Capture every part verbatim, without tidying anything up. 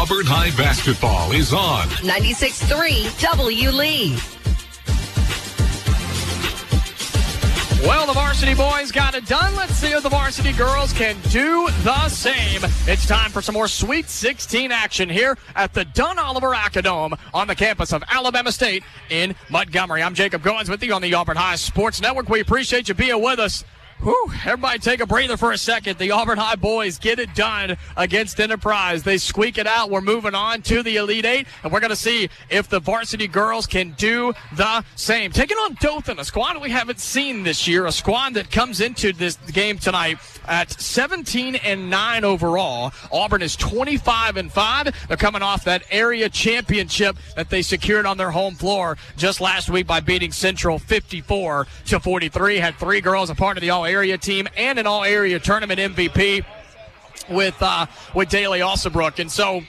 Auburn High basketball is on ninety-six point three W Lee. Well, the varsity boys got it done. Let's see if the varsity girls can do the same. It's time for some more Sweet sixteen action here at the Dunn Oliver Acadome on the campus of Alabama State in Montgomery. I'm Jacob Goins with you on the Auburn High Sports Network. We appreciate you being with us. Whew, everybody take a breather for a second. The Auburn High boys get it done against Enterprise. They squeak it out. We're moving on to the Elite Eight, and we're going to see if the varsity girls can do the same. Taking on Dothan, a squad we haven't seen this year, a squad that comes into this game tonight at seventeen and nine overall. Auburn is twenty-five and five. They're coming off that area championship that they secured on their home floor just last week by beating Central fifty-four to forty-three. Had three girls a part of the all area team and an all-area tournament M V P with uh, with Daly Alsabrook. And so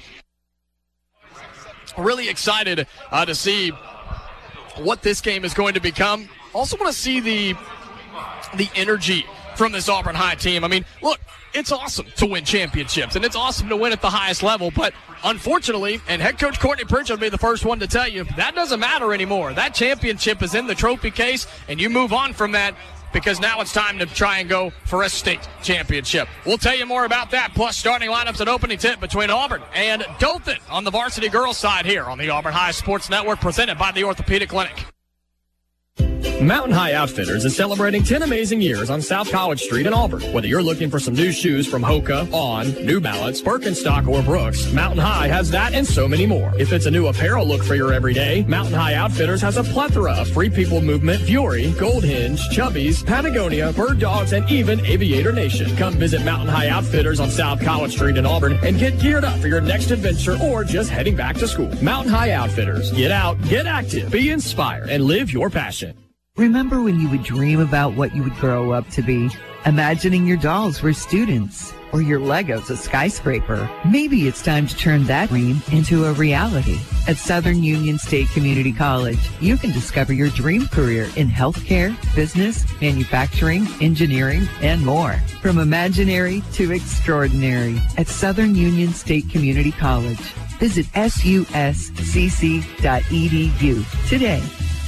really excited uh, to see what this game is going to become. Also want to see the the energy from this Auburn High team. I mean, look, it's awesome to win championships, and it's awesome to win at the highest level, but unfortunately, and head coach Courtney Pritchard will be the first one to tell you, that doesn't matter anymore. That championship is in the trophy case, and you move on from that, because now it's time to try and go for a state championship. We'll tell you more about that, plus starting lineups and opening tip between Auburn and Dothan on the varsity girls side here on the Auburn High Sports Network, presented by the Orthopedic Clinic. Mountain High Outfitters is celebrating ten amazing years on South College Street in Auburn. Whether you're looking for some new shoes from Hoka, On, New Balance, Birkenstock, or Brooks, Mountain High has that and so many more. If it's a new apparel look for your everyday, Mountain High Outfitters has a plethora of Free People Movement, Fury, Gold Hinge, Chubbies, Patagonia, Bird Dogs, and even Aviator Nation. Come visit Mountain High Outfitters on South College Street in Auburn and get geared up for your next adventure or just heading back to school. Mountain High Outfitters. Get out, get active, be inspired, and live your passion. Remember when you would dream about what you would grow up to be? Imagining your dolls were students or your Legos a skyscraper. Maybe it's time to turn that dream into a reality. At Southern Union State Community College, you can discover your dream career in healthcare, business, manufacturing, engineering, and more. From imaginary to extraordinary at Southern Union State Community College. Visit S U S C C dot E D U today.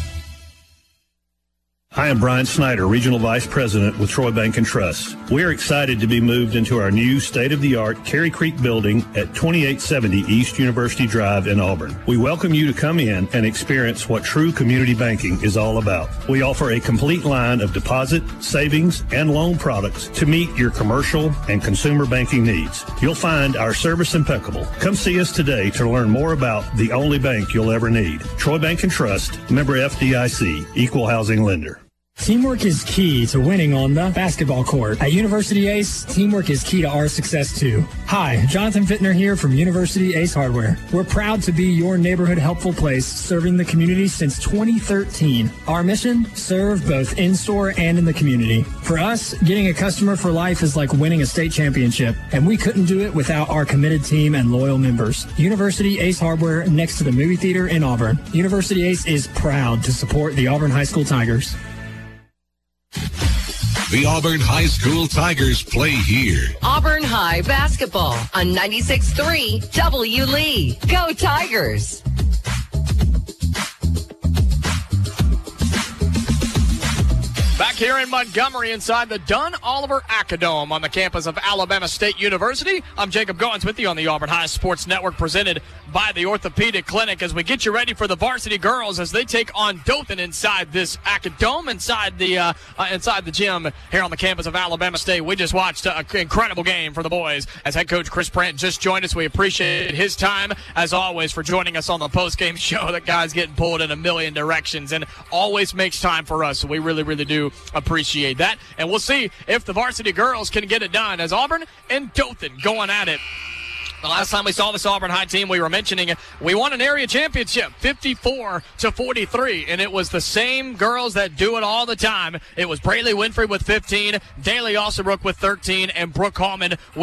Hi, I'm Brian Snyder, Regional Vice President with Troy Bank and Trust. We are excited to be moved into our new state-of-the-art Cary Creek building at twenty-eight seventy East University Drive in Auburn. We welcome you to come in and experience what true community banking is all about. We offer a complete line of deposit, savings, and loan products to meet your commercial and consumer banking needs. You'll find our service impeccable. Come see us today to learn more about the only bank you'll ever need. Troy Bank and Trust, member F D I C, equal housing lender. Teamwork is key to winning on the basketball court. At University Ace, teamwork is key to our success too. Hi, Jonathan Fittner here from University Ace Hardware. We're proud to be your neighborhood helpful place, serving the community since twenty thirteen. Our mission, serve both in-store and in the community. For us, getting a customer for life is like winning a state championship, and we couldn't do it without our committed team and loyal members. University Ace Hardware, next to the movie theater in Auburn. University Ace is proud to support the Auburn High School Tigers. The Auburn High School Tigers play here. Auburn High basketball on ninety-six point three W Lee. Go Tigers! Back here in Montgomery inside the Dunn Oliver Acadome on the campus of Alabama State University. I'm Jacob Goins with you on the Auburn High Sports Network, presented by the Orthopedic Clinic, as we get you ready for the varsity girls as they take on Dothan inside this Acadome, inside the uh, uh, inside the gym here on the campus of Alabama State. We just watched an incredible game for the boys as head coach Chris Brandt just joined us. We appreciate his time, as always, for joining us on the post-game show. That guy's getting pulled in a million directions and always makes time for us, so we really, really do appreciate that. And we'll see if the varsity girls can get it done, as Auburn and Dothan going at it. The last time we saw this Auburn High team, we were mentioning it, we won an area championship, fifty-four to forty-three, and it was the same girls that do it all the time. It was Braylee Winfrey with fifteen, Daly Alsabrook with thirteen, and Brooke Hallman with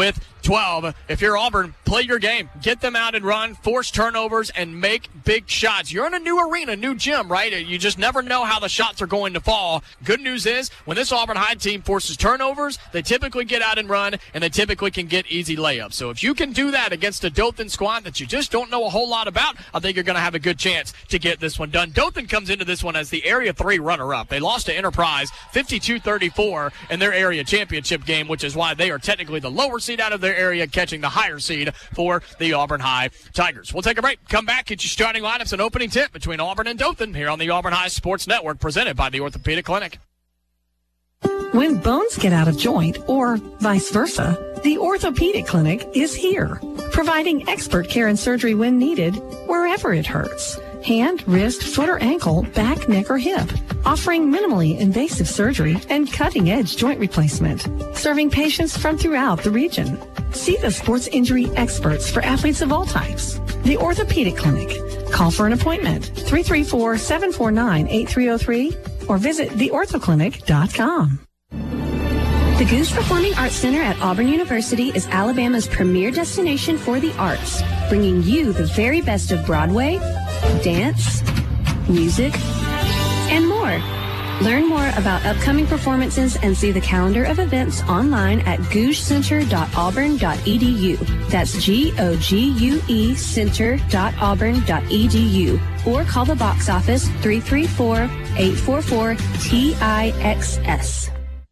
twelve. If you're Auburn, play your game. Get them out and run, force turnovers, and make big shots. You're in a new arena, new gym, right? You just never know how the shots are going to fall. Good news is, when this Auburn High team forces turnovers, they typically get out and run, and they typically can get easy layups. So if you can do that against a Dothan squad that you just don't know a whole lot about, I think you're going to have a good chance to get this one done. Dothan comes into this one as the Area three runner-up. They lost to Enterprise fifty-two thirty-four in their area championship game, which is why they are technically the lower seed out of their area, catching the higher seed for the Auburn High Tigers. We'll take a break, come back, get your starting lineups and opening tip between Auburn and Dothan here on the Auburn High Sports Network, presented by the Orthopedic Clinic. When bones get out of joint, or vice versa, the Orthopedic Clinic is here, providing expert care and surgery when needed, wherever it hurts. Hand, wrist, foot or ankle, back, neck, or hip. Offering minimally invasive surgery and cutting-edge joint replacement. Serving patients from throughout the region. See the sports injury experts for athletes of all types. The Orthopedic Clinic. Call for an appointment, three three four, seven four nine, eight three zero three, or visit the ortho clinic dot com. The Goose Performing Arts Center at Auburn University is Alabama's premier destination for the arts, bringing you the very best of Broadway, dance, music, and more. Learn more about upcoming performances and see the calendar of events online at googe center dot auburn dot e d u. That's G O G U E center dot auburn dot e d u. Or call the box office three three four, eight four four, T I X S.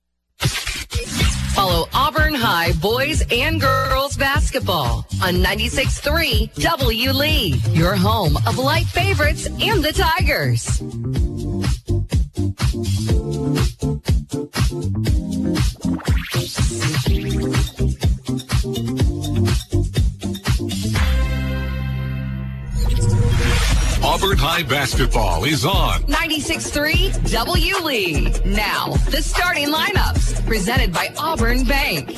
Follow Auburn High boys and girls basketball on ninety-six point three W Lee, your home of light favorites and the Tigers. Auburn High basketball is on ninety-six point three W Lee. Now, the starting lineups, presented by Auburn Bank.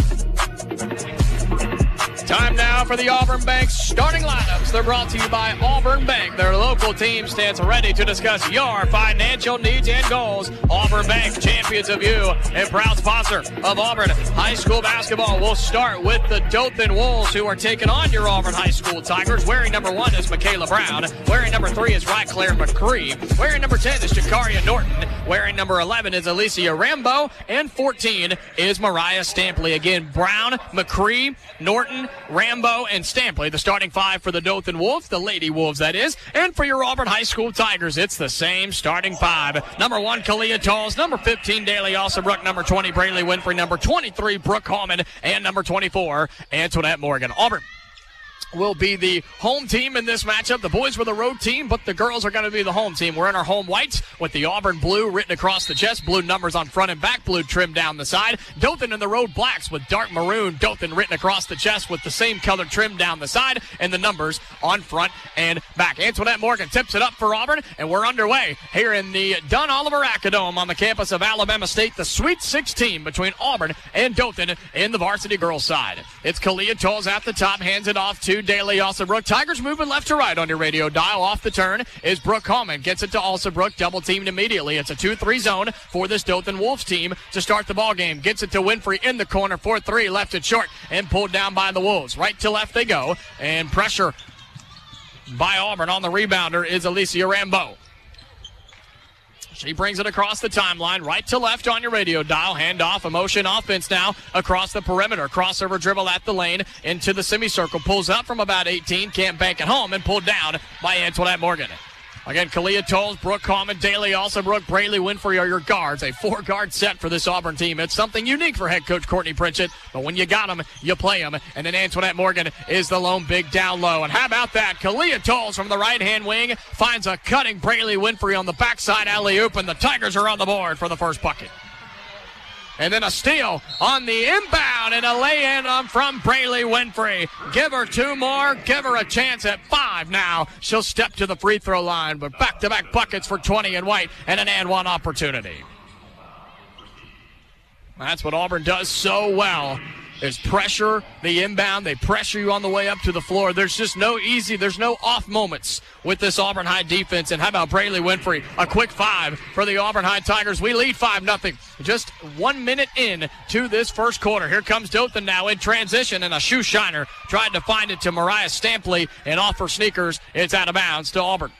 Time now for the Auburn Bank starting lineups. They're brought to you by Auburn Bank. Their local team stands ready to discuss your financial needs and goals. Auburn Bank, champions of you, and proud sponsor of Auburn High School basketball. We'll start with the Dothan Wolves, who are taking on your Auburn High School Tigers. Wearing number one is Michaela Brown. Wearing number three is Ryclaire McCree. Wearing number ten is Jakaria Norton. Wearing number eleven is Alicia Rambo. And fourteen is Mariah Stampley. Again, Brown, McCree, Norton, Rambo, and Stampley, the starting five for the Dothan Wolves, the Lady Wolves, that is. And for your Auburn High School Tigers, it's the same starting five. Number one, Kalia Tolles. Number fifteen, Daly Alsabrook. Number twenty, Braylee Winfrey. Number twenty-three, Brooke Hallman. And number twenty-four, Antoinette Morgan. Auburn will be the home team in this matchup. The boys were the road team, but the girls are going to be the home team. We're in our home whites with the Auburn blue written across the chest, blue numbers on front and back, blue trim down the side. Dothan in the road blacks with dark maroon, Dothan written across the chest with the same color trim down the side, and the numbers on front and back. Antoinette Morgan tips it up for Auburn, and we're underway here in the Dunn Oliver Acadome on the campus of Alabama State, the Sweet sixteen between Auburn and Dothan in the varsity girls side. It's Kalia Tolles at the top, hands it off to Daly Alsabrook. Tigers moving left to right on your radio dial. Off the turn is Brooke Hallman. Gets it to Alsabrook. Double teamed immediately. It's a two three zone for this Dothan Wolves team to start the ball game. Gets it to Winfrey in the corner. four three. Left it short and pulled down by the Wolves. Right to left they go. And pressure by Auburn on the rebounder is Alicia Rambo. She brings it across the timeline, right to left on your radio dial. Handoff, a motion offense now across the perimeter. Crossover dribble at the lane into the semicircle. Pulls up from about eighteen, can't bank it home, and pulled down by Antoinette Morgan. Again, Kalia Tolles, Brooke Hallman, Daly Alsabrook, Braylee Winfrey are your guards. A four-guard set for this Auburn team. It's something unique for head coach Courtney Pritchett, but when you got them, you play them. And then Antoinette Morgan is the lone big down low. And how about that? Kalia Tolles from the right-hand wing finds a cutting Braylee Winfrey on the backside alley-oop, and the Tigers are on the board for the first bucket. And then a steal on the inbound and a lay-in from Braylee Winfrey. Give her two more. Give her a chance at five now. She'll step to the free throw line, but back-to-back buckets for twenty in white and an and one opportunity. That's what Auburn does so well. There's pressure, the inbound. They pressure you on the way up to the floor. There's just no easy, there's no off moments with this Auburn High defense. And how about Brayley Winfrey? A quick five for the Auburn High Tigers. We lead five nothing. Just one minute in to this first quarter. Here comes Dothan now in transition, and a shoe shiner tried to find it to Mariah Stampley, and off her sneakers. It's out of bounds to Auburn.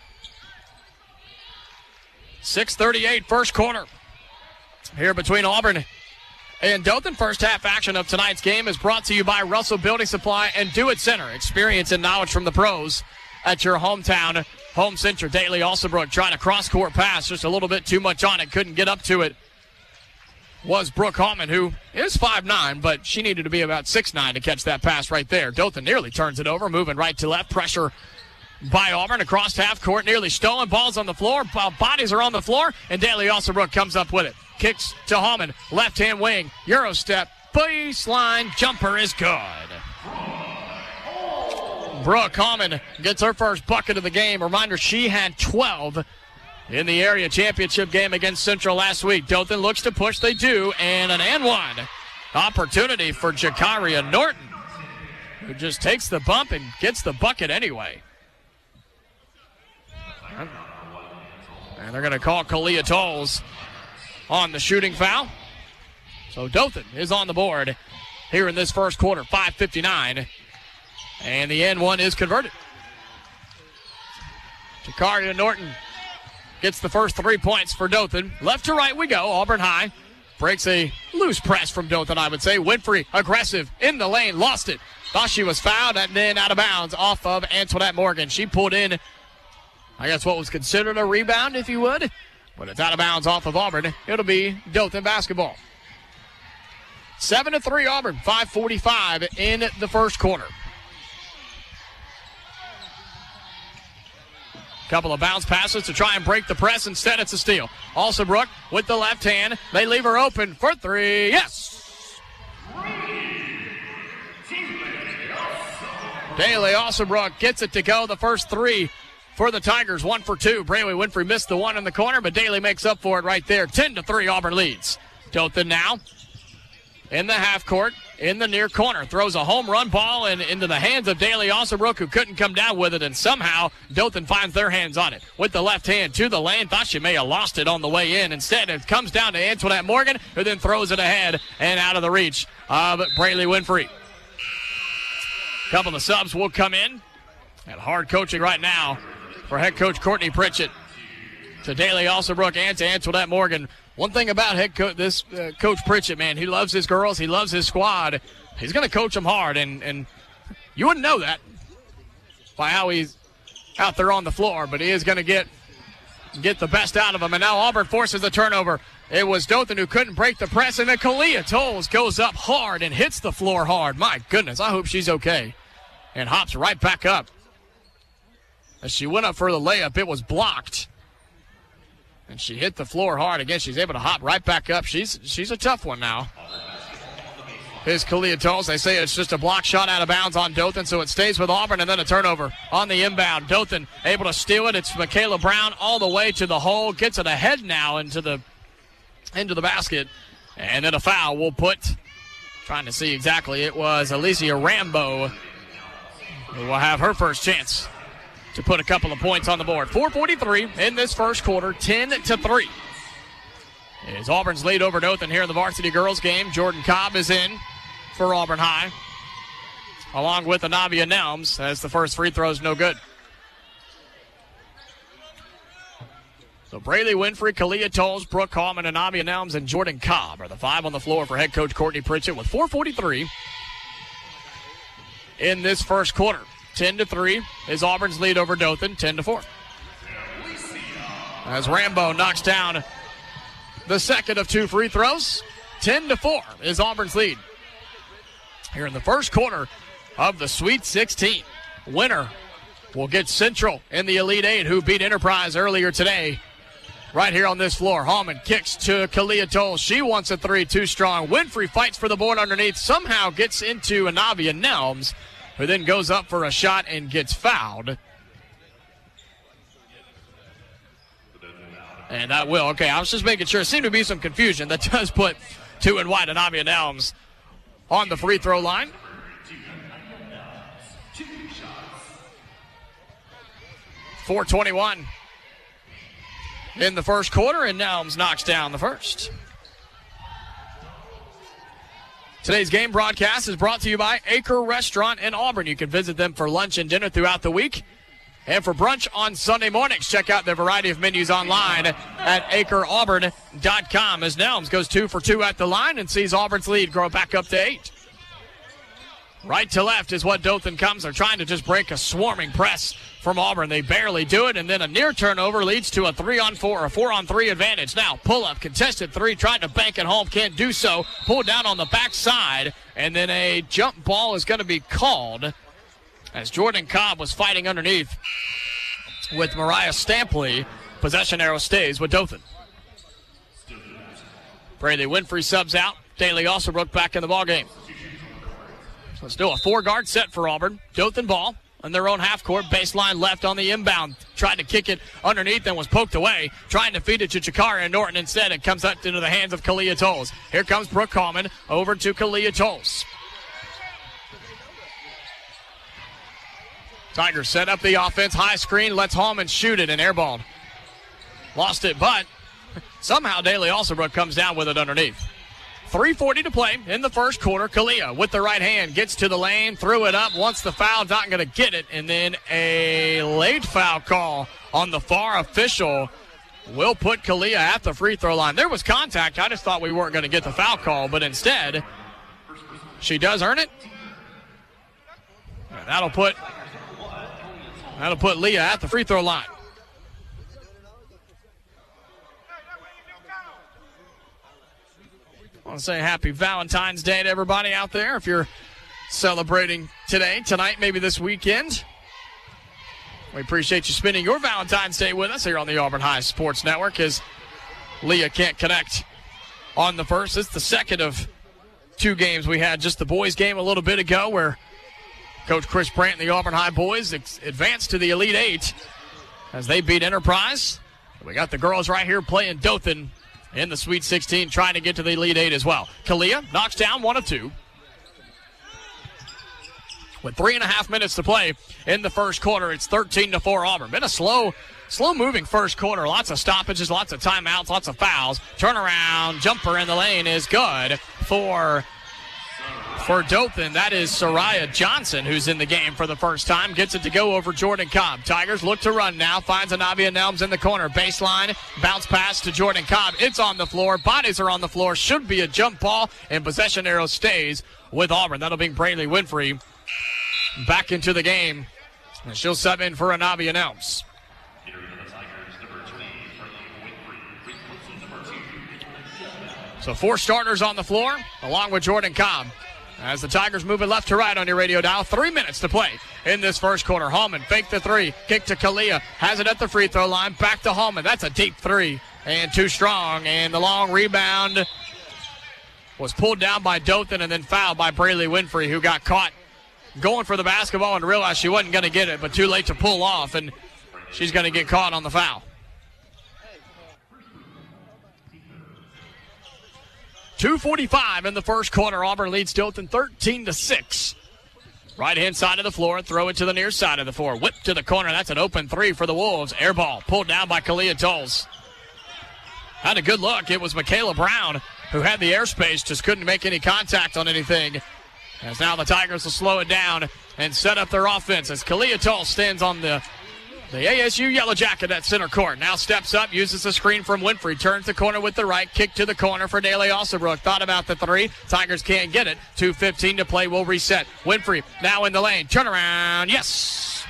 six thirty-eight first quarter here between Auburn and Dothan. First half action of tonight's game is brought to you by Russell Building Supply and Do It Center. Experience and knowledge from the pros at your hometown home center. Daly Alsabrook trying to cross-court pass, just a little bit too much on it, couldn't get up to it. Was Brooke Hallman, who is five nine, but she needed to be about six nine to catch that pass right there. Dothan nearly turns it over, moving right to left. Pressure by Auburn across half court, nearly stolen. Ball's on the floor, bodies are on the floor, and Daly Alsabrook comes up with it. Kicks to Hallman, left-hand wing, Euro step, baseline jumper is good. Brooke Hallman gets her first bucket of the game. Reminder, she had twelve in the area championship game against Central last week. Dothan looks to push, they do, and an and one opportunity for Jakaria Norton, who just takes the bump and gets the bucket anyway. And they're going to call Kalia Tolles on the shooting foul. So Dothan is on the board here in this first quarter, five fifty-nine. And the and one is converted. Jakaria Norton gets the first three points for Dothan. Left to right we go. Auburn High breaks a loose press from Dothan, I would say. Winfrey, aggressive, in the lane, lost it. Thought she was fouled, and then out of bounds off of Antoinette Morgan. She pulled in, I guess, what was considered a rebound, if you would. But it's out of bounds off of Auburn. It'll be Dothan basketball. seven to three Auburn, five forty-five in the first quarter. Couple of bounce passes to try and break the press. Instead, it's a steal. Alsabrook with the left hand. They leave her open for three. Yes! Daly Alsabrook gets it to go. The first three for the Tigers, one for two. Brayley Winfrey missed the one in the corner, but Daly makes up for it right there. ten to three, Auburn leads. Dothan now in the half court, in the near corner. Throws a home run ball in, into the hands of Daly Alsabrook, who couldn't come down with it, and somehow Dothan finds their hands on it. With the left hand to the lane. Thought she may have lost it on the way in. Instead, it comes down to Antoinette Morgan, who then throws it ahead and out of the reach of Brayley Winfrey. Couple of subs will come in. And hard coaching right now for head coach Courtney Pritchett. To Daly Alsabrook and to Antoinette Morgan. One thing about head coach, this uh, Coach Pritchett, man, he loves his girls. He loves his squad. He's going to coach them hard, and, and you wouldn't know that by how he's out there on the floor, but he is going to get get the best out of them. And now Auburn forces the turnover. It was Dothan who couldn't break the press, and then Kalia Tolles goes up hard and hits the floor hard. My goodness, I hope she's okay. And hops right back up. As she went up for the layup, it was blocked. And she hit the floor hard. Again, she's able to hop right back up. She's she's a tough one now. Here's Kalia Tolles. They say it's just a block shot out of bounds on Dothan, so it stays with Auburn, and then a turnover on the inbound. Dothan able to steal it. It's Michaela Brown all the way to the hole. Gets it ahead now into the into the basket. And then a foul will put, trying to see exactly, it was Alicia Rambo who will have her first chance to put a couple of points on the board. four forty-three in this first quarter, ten to three. Is Auburn's lead over Dothan here in the varsity girls game. Jordan Cobb is in for Auburn High, along with Anavia Nelms, as the first free throw is no good. So Brayley Winfrey, Kalia Tolles, Brooke Hallman, Anavia Nelms, and Jordan Cobb are the five on the floor for head coach Courtney Pritchett with four forty-three in this first quarter. ten to three is Auburn's lead over Dothan, ten to four. As Rambo knocks down the second of two free throws, ten to four is Auburn's lead here in the first quarter of the Sweet sixteen. Winner will get Central in the Elite Eight, who beat Enterprise earlier today. Right here on this floor, Hallman kicks to Kalia Tolles. She wants a three, too strong. Winfrey fights for the board underneath, somehow gets into Anavia Nelms, who then goes up for a shot and gets fouled. And that will, okay, I was just making sure. It seemed to be some confusion. That does put two and white. Anavia Nelms on the free throw line. four twenty-one in the first quarter, and Nelms knocks down the first. Today's game broadcast is brought to you by Acre Restaurant in Auburn. You can visit them for lunch and dinner throughout the week. And for brunch on Sunday mornings, check out their variety of menus online at acre auburn dot com as Nelms goes two for two at the line and sees Auburn's lead grow back up to eight. Right to left is what Dothan comes. They're trying to just break a swarming press from Auburn. They barely do it, and then a near turnover leads to a three-on-four, a four-on-three advantage. Now, pull-up, contested three, trying to bank it home, can't do so. Pulled down on the backside, and then a jump ball is going to be called as Jordan Cobb was fighting underneath with Mariah Stampley. Possession arrow stays with Dothan. Brady Winfrey subs out. Daly Alsobrook back in the ballgame. So it's still a four-guard set for Auburn. Dothan ball on their own half-court. Baseline left on the inbound. Tried to kick it underneath and was poked away. Trying to feed it to Chikara and Norton instead. It comes up into the hands of Kalia Tolles. Here comes Brooke Coleman over to Kalia Tolles. Tigers set up the offense. High screen. Lets Hallman shoot it and airballed. Lost it, but somehow Daly Alsobrook comes down with it underneath. three forty to play in the first quarter. Kalia with the right hand gets to the lane, threw it up, wants the foul, not going to get it, and then a late foul call on the far official will put Kalia at the free throw line. There was contact. I just thought we weren't going to get the foul call, but instead she does earn it. And that'll put that'll put Leah at the free throw line. I want to say happy Valentine's Day to everybody out there. If you're celebrating today, tonight, maybe this weekend, we appreciate you spending your Valentine's Day with us here on the Auburn High Sports Network as Leah can't connect on the first. It's the second of two games we had. Just the boys game a little bit ago where Coach Chris Brandt and the Auburn High boys ex- advanced to the Elite Eight as they beat Enterprise. We got the girls right here playing Dothan in the Sweet sixteen, trying to get to the Elite Eight as well. Kalia knocks down one of two. With three and a half minutes to play in the first quarter, it's thirteen to four Auburn. Been a slow, slow-moving first quarter. Lots of stoppages, lots of timeouts, lots of fouls. Turnaround jumper in the lane is good for For Dothan. That is Soraya Johnson, who's in the game for the first time. Gets it to go over Jordan Cobb. Tigers look to run now. Finds Anavia Nelms in the corner. Baseline. Bounce pass to Jordan Cobb. It's on the floor. Bodies are on the floor. Should be a jump ball. And possession arrow stays with Auburn. That'll bring Braylee Winfrey back into the game. And she'll sub in for Anavia Nelms. So four starters on the floor, along with Jordan Cobb. As the Tigers move it left to right on your radio dial. Three minutes to play in this first quarter. Hallman faked the three. Kick to Kalia. Has it at the free throw line. Back to Hallman. That's a deep three. And too strong. And the long rebound was pulled down by Dothan and then fouled by Braylee Winfrey, who got caught going for the basketball and realized she wasn't going to get it, but too late to pull off. And she's going to get caught on the foul. two forty-five in the first quarter. Auburn leads Dothan thirteen to six. Right-hand side of the floor. Throw it to the near side of the floor. Whip to the corner. That's an open three for the Wolves. Air ball pulled down by Kalia Tolles. Had a good look. It was Michaela Brown who had the airspace, just couldn't make any contact on anything. As now the Tigers will slow it down and set up their offense as Kalia Tolles stands on the The A S U Yellow Jacket at center court. Now steps up, uses the screen from Winfrey. Turns the corner with the right. Kick to the corner for Daly Alsobrook. Thought about the three. Tigers can't get it. two fifteen to play. Will reset. Winfrey now in the lane. Turnaround. Yes.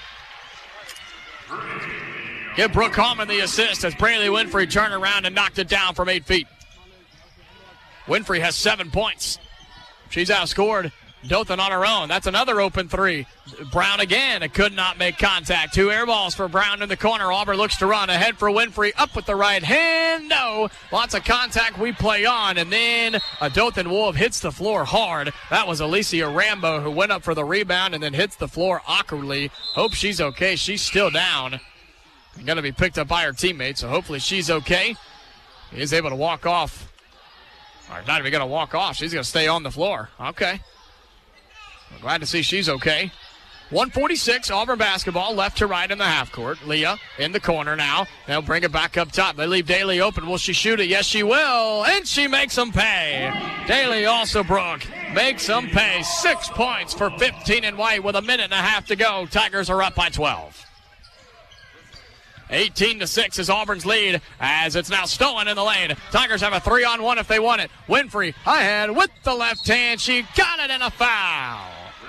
Give Brooke Hallman the assist as Braylee Winfrey turned around and knocked it down from eight feet. Winfrey has seven points. She's outscored Dothan on her own. That's another open three. Brown again. It could not make contact. Two air balls for Brown in the corner. Auburn looks to run ahead for Winfrey. Up with the right hand. No. Lots of contact. We play on. And then a Dothan Wolf hits the floor hard. That was Alicia Rambo who went up for the rebound and then hits the floor awkwardly. Hope she's okay. She's still down. Going to be picked up by her teammate, so hopefully she's okay. He is able to walk off Or not even going to walk off. She's going to stay on the floor. Okay. We're glad to see she's okay. one forty-six, Auburn basketball, left to right in the half court. Leah in the corner now. They'll bring it back up top. They leave Daly open. Will she shoot it? Yes, she will. And she makes them pay. Daly Alsobrook makes them pay. Six points for fifteen in white with a minute and a half to go. Tigers are up by twelve. eighteen to six is Auburn's lead as it's now stolen in the lane. Tigers have a three on one if they want it. Winfrey ahead with the left hand. She got it and a foul.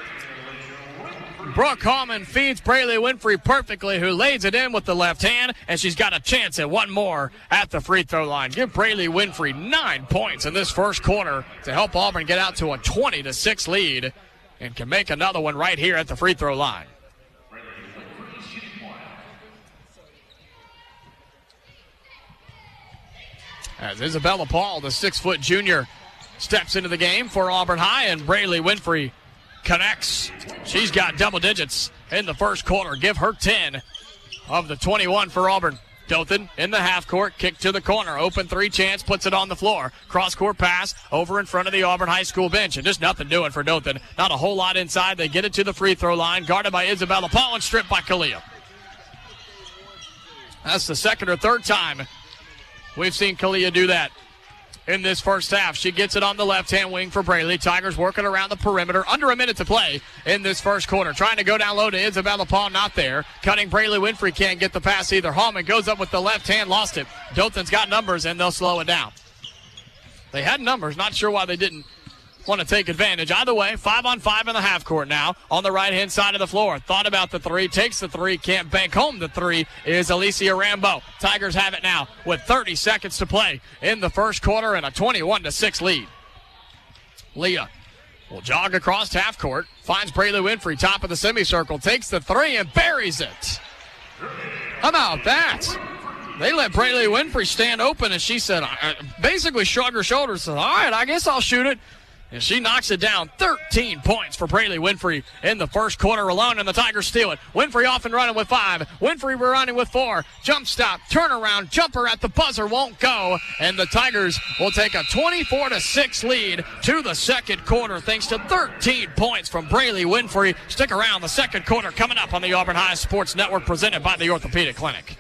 Brooke Hallman feeds Braylee Winfrey perfectly, who lays it in with the left hand, and she's got a chance at one more at the free throw line. Give Braylee Winfrey nine points in this first quarter to help Auburn get out to a twenty to six lead and can make another one right here at the free throw line. As Isabella Paul, the six-foot junior, steps into the game for Auburn High, and Braylee Winfrey connects. She's got double digits in the first quarter. Give her ten of the twenty-one for Auburn. Dothan in the half court, kick to the corner. Open three chance, puts it on the floor. Cross-court pass over in front of the Auburn High School bench. And just nothing doing for Dothan. Not a whole lot inside. They get it to the free throw line. Guarded by Isabella Paul and stripped by Kalia. That's the second or third time we've seen Kalia do that in this first half. She gets it on the left-hand wing for Braylee. Tigers working around the perimeter. Under a minute to play in this first quarter. Trying to go down low to Isabella Paul, not there. Cutting Braylee Winfrey, can't get the pass either. Hallman goes up with the left hand, lost it. Dothan's got numbers, and they'll slow it down. They had numbers, not sure why they didn't want to take advantage. Either way, five on five in the half court now on the right-hand side of the floor. Thought about the three, takes the three, can't bank home the three is Alicia Rambo. Tigers have it now with thirty seconds to play in the first quarter and a twenty-one to six lead. Leah will jog across half court, finds Braylee Winfrey, top of the semicircle, takes the three and buries it. How about that? They let Braylee Winfrey stand open, and she said, basically shrugged her shoulders, said, all right, I guess I'll shoot it. And she knocks it down. thirteen points for Braylee Winfrey in the first quarter alone, and the Tigers steal it. Winfrey off and running with five. Winfrey running with four. Jump stop, turnaround, jumper at the buzzer won't go, and the Tigers will take a twenty-four to six lead to the second quarter thanks to thirteen points from Braylee Winfrey. Stick around. The second quarter coming up on the Auburn High Sports Network, presented by the Orthopedic Clinic.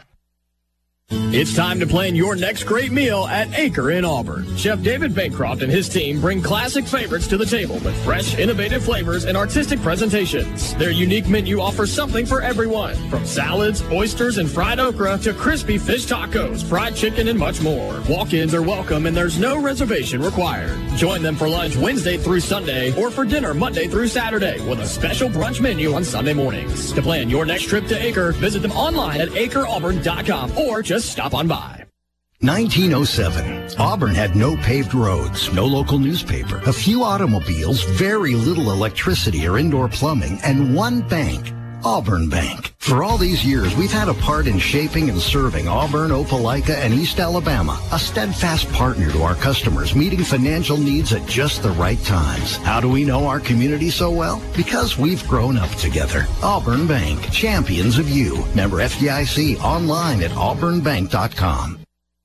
It's time to plan your next great meal at Acre in Auburn. Chef David Bancroft and his team bring classic favorites to the table with fresh, innovative flavors and artistic presentations. Their unique menu offers something for everyone, from salads, oysters, and fried okra to crispy fish tacos, fried chicken, and much more. Walk-ins are welcome and there's no reservation required. Join them for lunch Wednesday through Sunday or for dinner Monday through Saturday with a special brunch menu on Sunday mornings. To plan your next trip to Acre, visit them online at acre auburn dot com or just stop on by. nineteen oh seven. Auburn had no paved roads, no local newspaper, a few automobiles, very little electricity or indoor plumbing, and one bank, Auburn Bank. For all these years, we've had a part in shaping and serving Auburn, Opelika, and East Alabama, a steadfast partner to our customers, meeting financial needs at just the right times. How do we know our community so well? Because we've grown up together. Auburn Bank, champions of you. Member F D I C, online at auburn bank dot com.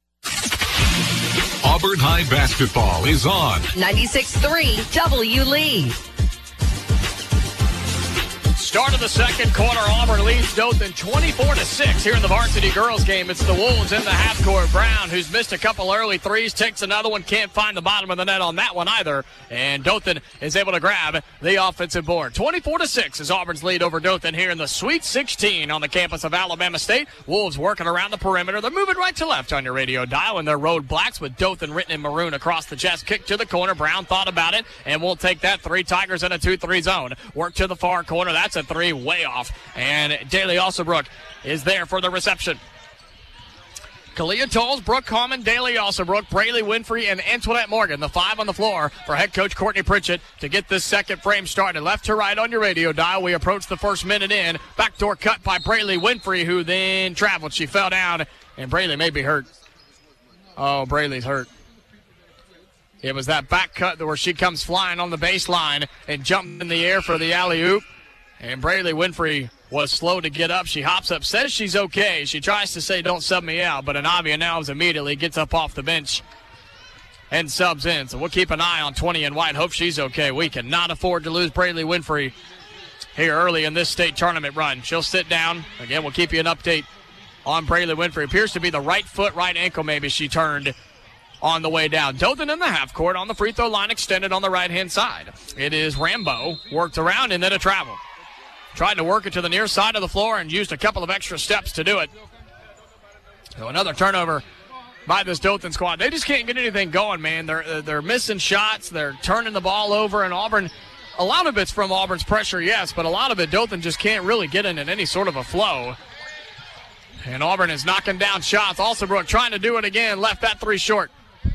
Auburn High basketball is on ninety-six three W Lee. Start of the second quarter, Auburn leads Dothan twenty-four to six here in the varsity girls game. It's the Wolves in the half court. Brown, who's missed a couple early threes, takes another one. Can't find the bottom of the net on that one either. And Dothan is able to grab the offensive board. twenty-four to six is Auburn's lead over Dothan here in the Sweet sixteen on the campus of Alabama State. Wolves working around the perimeter. They're moving right to left on your radio dial in their road blacks with Dothan written in maroon across the chest. Kick to the corner. Brown thought about it and will take that. Three Tigers in a two three zone. Work to the far corner. That's a three way off. And Daly Alsobrook is there for the reception. Kalia Tolles, Brooke Common, Daly Alsobrook, Braylee Winfrey, and Antoinette Morgan. The five on the floor for head coach Courtney Pritchett to get this second frame started. Left to right on your radio dial. We approach the first minute in. Backdoor cut by Braylee Winfrey, who then traveled. She fell down, and Braylee may be hurt. Oh, Braylee's hurt. It was that back cut where she comes flying on the baseline and jumped in the air for the alley-oop. And Braylee Winfrey was slow to get up. She hops up, says she's okay. She tries to say, don't sub me out, but Anavia Nelms immediately gets up off the bench and subs in. So we'll keep an eye on twenty and white. Hope she's okay. We cannot afford to lose Braylee Winfrey here early in this state tournament run. She'll sit down. Again, we'll keep you an update on Braylee Winfrey. Appears to be the right foot, right ankle maybe she turned on the way down. Dothan in the half court on the free throw line, extended on the right-hand side. It is Rambo, worked around and then a travel. Tried to work it to the near side of the floor and used a couple of extra steps to do it. So another turnover by this Dothan squad. They just can't get anything going, man. They're they're missing shots. They're turning the ball over, and Auburn, a lot of it's from Auburn's pressure, yes, but a lot of it Dothan just can't really get in, in any sort of a flow. And Auburn is knocking down shots. Alsabrook trying to do it again. Left that three short.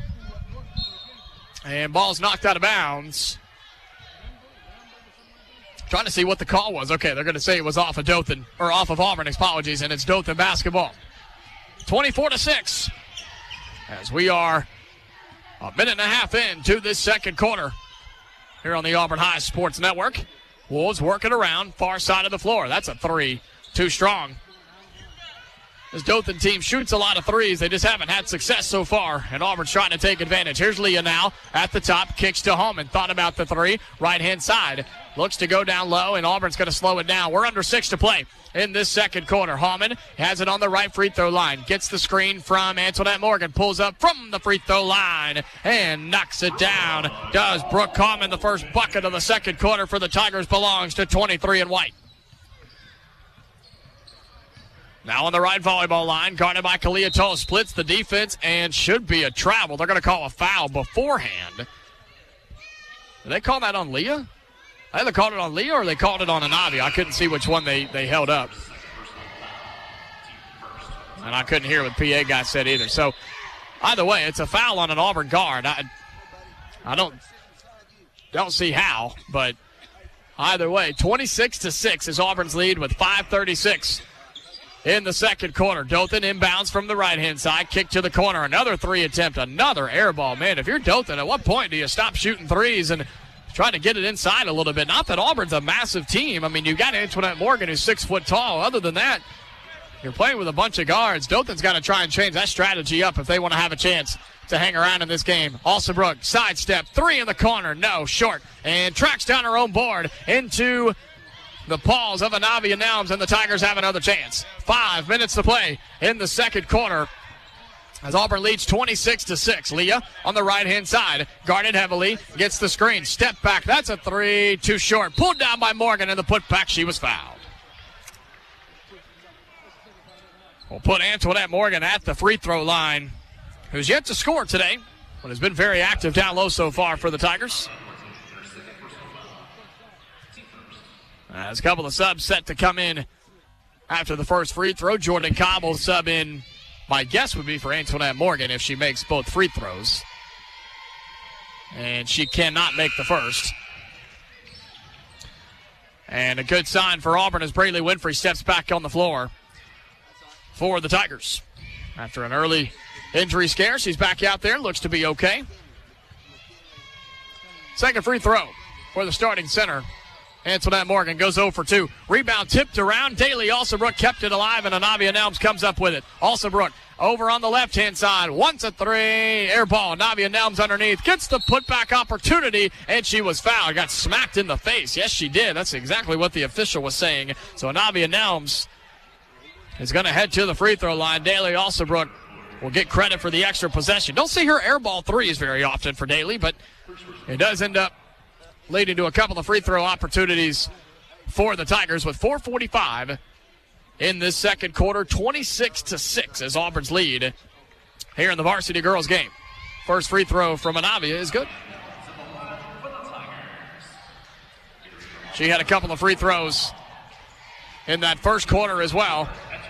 And ball's knocked out of bounds. Trying to see what the call was. Okay, they're going to say it was off of Dothan, or off of Auburn, apologies, and it's Dothan basketball. twenty-four to six. As we are a minute and a half into this second quarter here on the Auburn High Sports Network. Wolves working around far side of the floor. That's a three. Too strong. This Dothan team shoots a lot of threes. They just haven't had success so far, and Auburn's trying to take advantage. Here's Leah now at the top. Kicks to Holman. Thought about the three. Right-hand side. Looks to go down low, and Auburn's going to slow it down. We're under six to play in this second quarter. Holman has it on the right free throw line. Gets the screen from Antoinette Morgan. Pulls up from the free throw line and knocks it down. Does Brooke Holman. The first bucket of the second quarter for the Tigers belongs to twenty-three and white. Now on the right volleyball line, guarded by Kalia Toll. Splits the defense and should be a travel. They're going to call a foul beforehand. Did they call that on Leah? I either called it on Leah or they called it on Anavi. I couldn't see which one they, they held up. And I couldn't hear what the P A guy said either. So either way, it's a foul on an Auburn guard. I, I don't, don't see how, but either way, twenty-six to six is Auburn's lead with five thirty-six in the second quarter. Dothan inbounds from the right-hand side. Kick to the corner. Another three attempt. Another air ball. Man, if you're Dothan, at what point do you stop shooting threes and try to get it inside a little bit? Not that Auburn's a massive team. I mean, you've got Antoinette Morgan, who's six foot tall. Other than that, you're playing with a bunch of guards. Dothan's got to try and change that strategy up if they want to have a chance to hang around in this game. Alsabrook, sidestep, three in the corner. No, short. And tracks down her own board into the paws of Anavi and Nelms, and the Tigers have another chance. Five minutes to play in the second quarter as Auburn leads twenty-six to six. Leah on the right-hand side, guarded heavily, gets the screen. Step back, that's a three, too short. Pulled down by Morgan, and the putback, she was fouled. We'll put Antoinette Morgan at the free throw line, who's yet to score today, but has been very active down low so far for the Tigers. As a couple of subs set to come in after the first free throw. Jordan Cobb will sub in. My guess would be for Antoinette Morgan if she makes both free throws. And she cannot make the first. And a good sign for Auburn as Braylee Winfrey steps back on the floor for the Tigers. After an early injury scare, she's back out there. Looks to be okay. Second free throw for the starting center. Antoinette Morgan goes zero for two. Rebound tipped around. Daly Alsabrook kept it alive, and Anavia Nelms comes up with it. Alsabrook over on the left-hand side. Wants a three. Air ball. Anavia Nelms underneath. Gets the putback opportunity, and she was fouled. Got smacked in the face. Yes, she did. That's exactly what the official was saying. So Anavia Nelms is going to head to the free throw line. Daly Alsabrook will get credit for the extra possession. Don't see her air ball threes very often for Daly, but it does end up leading to a couple of free throw opportunities for the Tigers with four forty-five in this second quarter. twenty-six to six is Auburn's lead here in the varsity girls game. First free throw from Anavia is good. She had a couple of free throws in that first quarter as well.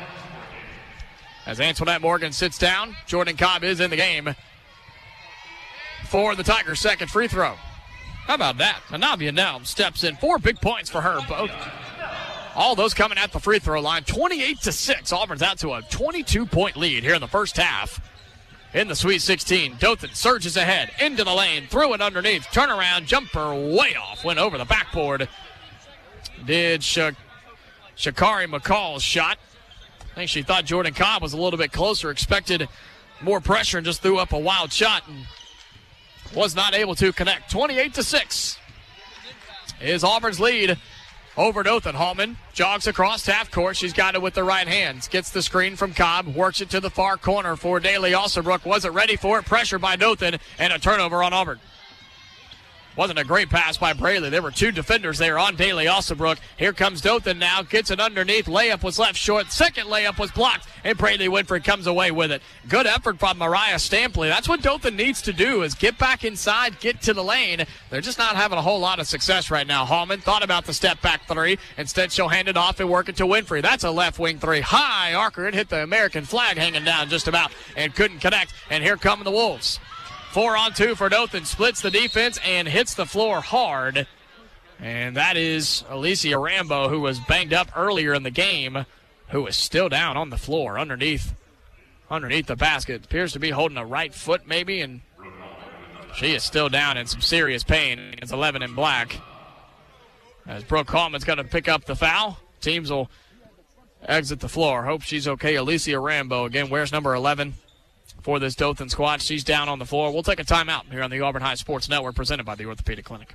As Antoinette Morgan sits down, Jordan Cobb is in the game for the Tigers' second free throw. How about that? Anavia Nelms steps in. Four big points for her. Both, all those coming at the free throw line. twenty-eight to six. Auburn's out to a twenty-two point lead here in the first half. In the Sweet sixteen, Dothan surges ahead into the lane. Threw it underneath. Turnaround jumper way off. Went over the backboard. Did Sha- Shakari McCall's shot. I think she thought Jordan Cobb was a little bit closer. Expected more pressure and just threw up a wild shot. And was not able to connect. twenty-eight to six is Auburn's lead over Dothan. Hallman jogs across half court. She's got it with the right hands. Gets the screen from Cobb. Works it to the far corner for Daly Alsabrook. Wasn't ready for it. Pressure by Dothan and a turnover on Auburn. Wasn't a great pass by Braley. There were two defenders there on Daly Alsabrook. Here comes Dothan now. Gets it underneath. Layup was left short. Second layup was blocked, and Braley Winfrey comes away with it. Good effort from Mariah Stampley. That's what Dothan needs to do, is get back inside, get to the lane. They're just not having a whole lot of success right now. Hallman thought about the step-back three. Instead, she'll hand it off and work it to Winfrey. That's a left wing three. High archer. It hit the American flag hanging down just about and couldn't connect. And here come the Wolves. Four on two for Dothan. Splits the defense and hits the floor hard. And that is Alicia Rambo, who was banged up earlier in the game, who is still down on the floor underneath underneath the basket. Appears to be holding a right foot maybe, and she is still down in some serious pain. It's eleven in black. As Brooke Hallman's going to pick up the foul. Teams will exit the floor. Hope she's okay. Alicia Rambo, again, wears number eleven. For this Dothan squad. She's down on the floor. We'll take a timeout here on the Auburn High Sports Network, presented by the Orthopedic Clinic.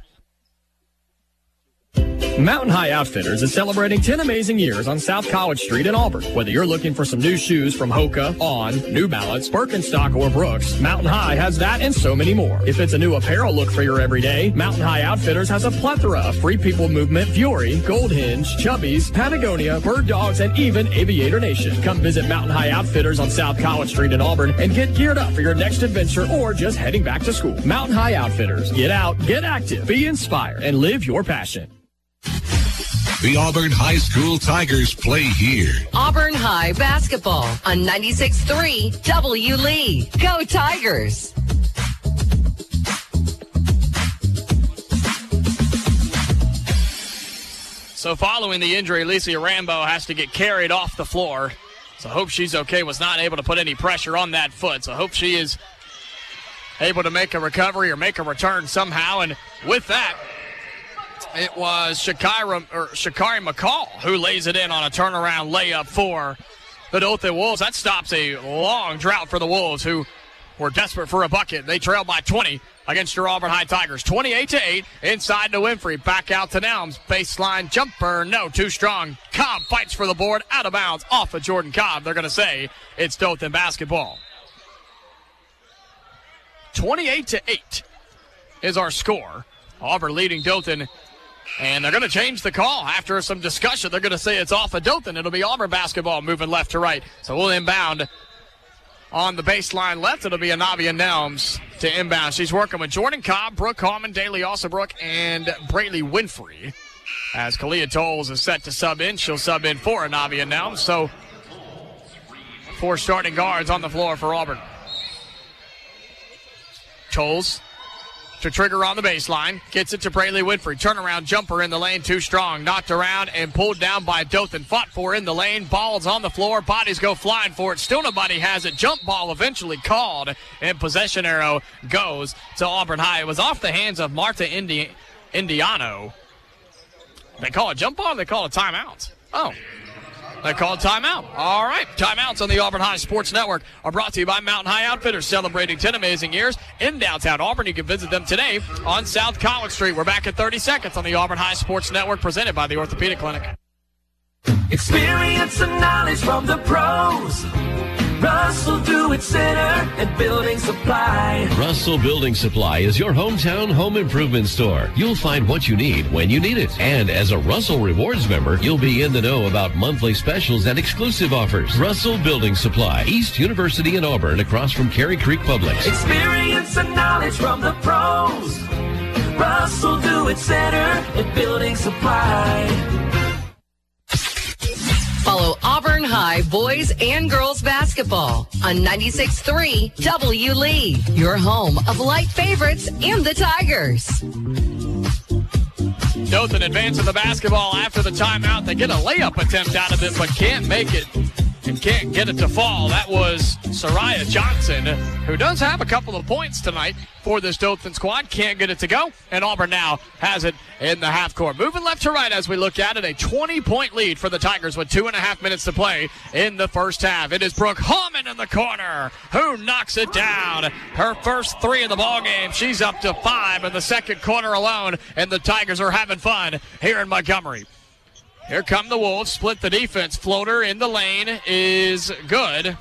Mountain High Outfitters is celebrating ten amazing years on South College Street in Auburn. Whether you're looking for some new shoes from Hoka, On, New Balance, Birkenstock, or Brooks, Mountain High has that and so many more. If it's a new apparel look for your everyday, Mountain High Outfitters has a plethora of Free People Movement, Fury, Gold Hinge, Chubbies, Patagonia, Bird Dogs, and even Aviator Nation. Come visit Mountain High Outfitters on South College Street in Auburn and get geared up for your next adventure or just heading back to school. Mountain High Outfitters. Get out, get active, be inspired, and live your passion. The Auburn High School Tigers play here. Auburn High basketball on ninety-six point three W Lee. Go Tigers! So following the injury, Alicia Rambo has to get carried off the floor. So hope she's okay. Was not able to put any pressure on that foot. So hope she is able to make a recovery or make a return somehow. And with that, it was Shakira, or Shakari McCall who lays it in on a turnaround layup for the Dothan Wolves. That stops a long drought for the Wolves, who were desperate for a bucket. They trailed by twenty against your Auburn High Tigers. twenty-eight to eight, inside to Winfrey. Back out to Nelms. Baseline jumper, no, too strong. Cobb fights for the board, out of bounds, off of Jordan Cobb. They're going to say it's Dothan basketball. twenty-eight to eight is our score. Auburn leading Dothan. And they're going to change the call after some discussion. They're going to say it's off of Dothan. It'll be Auburn basketball moving left to right. So we'll inbound on the baseline left. It'll be Anavia Nelms to inbound. She's working with Jordan Cobb, Brooke Hallman, Daly Alsabrook, and Braley Winfrey. As Kalia Tolles is set to sub in, she'll sub in for Anavia Nelms. So four starting guards on the floor for Auburn. Tolles to trigger on the baseline. Gets it to Braley Winfrey. Turnaround jumper in the lane, too strong. Knocked around and pulled down by Dothan. Fought for in the lane. Ball's on the floor. Bodies go flying for it. Still nobody has it. Jump ball eventually called. And possession arrow goes to Auburn High. It was off the hands of Marta Indi- Indiano. They call it jump ball or they call it timeout? Oh. They called timeout. All right. Timeouts on the Auburn High Sports Network are brought to you by Mountain High Outfitters, celebrating ten amazing years in downtown Auburn. You can visit them today on South College Street. We're back in thirty seconds on the Auburn High Sports Network, presented by the Orthopedic Clinic. Experience and knowledge from the pros. Russell Do-It Center and Building Supply. Russell Building Supply is your hometown home improvement store. You'll find what you need when you need it. And as a Russell Rewards member, you'll be in the know about monthly specials and exclusive offers. Russell Building Supply, East University in Auburn, across from Cary Creek Publix. Experience and knowledge from the pros. Russell Do-It Center and Building Supply. Follow Auburn High boys and girls basketball on ninety-six point three W Lee, your home of light favorites and the Tigers. Dothan advancing the basketball after the timeout. They get a layup attempt out of it, but can't make it. and can't get it to fall. That was Soraya Johnson, who does have a couple of points tonight for this Dothan squad. Can't get it to go, and Auburn now has it in the half court. Moving left to right as we look at it, a twenty-point lead for the Tigers with two and a half minutes to play in the first half. It is Brooke Hallman in the corner who knocks it down. Her first three in the ball game. She's up to five in the second quarter alone, and the Tigers are having fun here in Montgomery. Here come the Wolves, split the defense. Floater in the lane is good.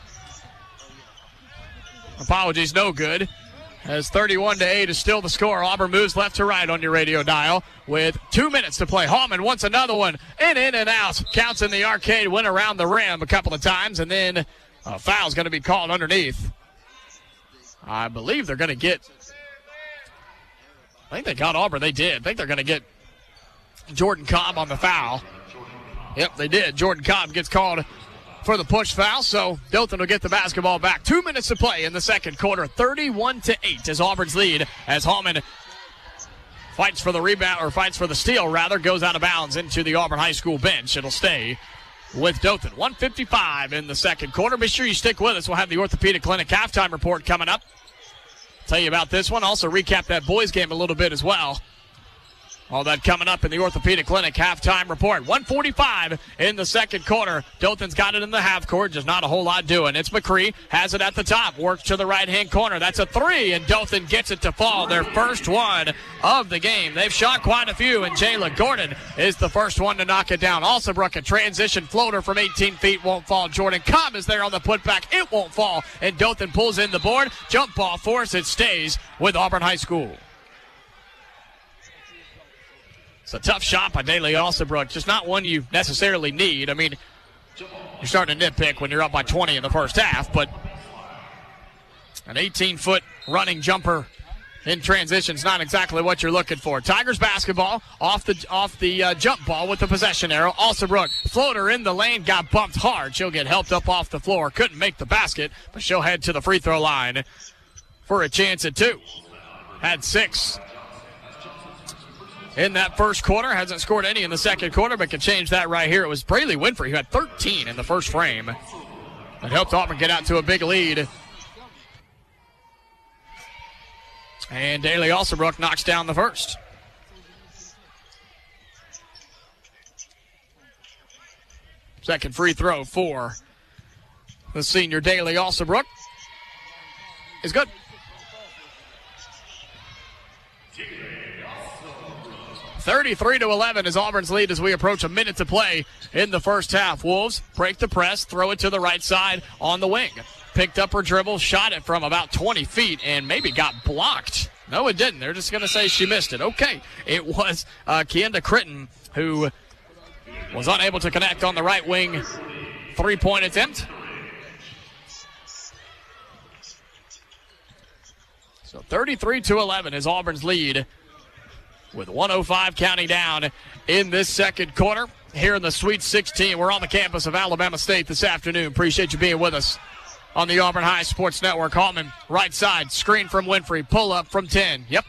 Apologies, no good. As thirty-one to eight is still the score. Auburn moves left to right on your radio dial with two minutes to play. Hallman wants another one. In, in, and out. Counts in the arcade, went around the rim a couple of times, and then a foul's going to be called underneath. I believe they're going to get, I think they got Auburn. They did. I think they're going to get Jordan Cobb on the foul. Yep, they did. Jordan Cobb gets called for the push foul, so Dothan will get the basketball back. Two minutes to play in the second quarter. thirty-one to eight is Auburn's lead as Hallman fights for the rebound, or fights for the steal, rather, goes out of bounds into the Auburn High School bench. It'll stay with Dothan. one fifty-five in the second quarter. Be sure you stick with us. We'll have the Orthopedic Clinic halftime report coming up. Tell you about this one. Also recap that boys game a little bit as well. All that coming up in the Orthopedic Clinic halftime report. one forty-five in the second quarter. Dothan's got it in the half court. Just not a whole lot doing. It's McCree. Has it at the top. Works to the right-hand corner. That's a three, and Dothan gets it to fall. Their first one of the game. They've shot quite a few, and Jayla Gordon is the first one to knock it down. Alsobrook, a transition floater from eighteen feet, won't fall. Jordan Cobb is there on the putback. It won't fall, and Dothan pulls in the board. Jump ball force. It stays with Auburn High School. It's a tough shot by Daly Alsobrook, just not one you necessarily need. I mean, you're starting to nitpick when you're up by twenty in the first half, but an eighteen-foot running jumper in transition is not exactly what you're looking for. Tigers basketball off the off the uh, jump ball with the possession arrow. Alsobrook, floater in the lane, got bumped hard. She'll get helped up off the floor. Couldn't make the basket, but she'll head to the free throw line for a chance at two. Had six in that first quarter. Hasn't scored any in the second quarter, but can change that right here. It was Braley Winfrey who had thirteen in the first frame. That helped Auburn get out to a big lead. And Daly Alsobrook knocks down the first. Second free throw for the senior Daly Alsobrook is good. thirty-three to eleven is Auburn's lead as we approach a minute to play in the first half. Wolves break the press, throw it to the right side on the wing. Picked up her dribble, shot it from about twenty feet, and maybe got blocked. No, it didn't. They're just going to say she missed it. Okay, it was uh, Kienda Critton who was unable to connect on the right wing three-point attempt. So thirty-three to eleven is Auburn's lead, with one oh five counting down in this second quarter here in the Sweet sixteen. We're on the campus of Alabama State this afternoon. Appreciate you being with us on the Auburn High Sports Network. Hallman, right side, screen from Winfrey, pull up from ten. Yep.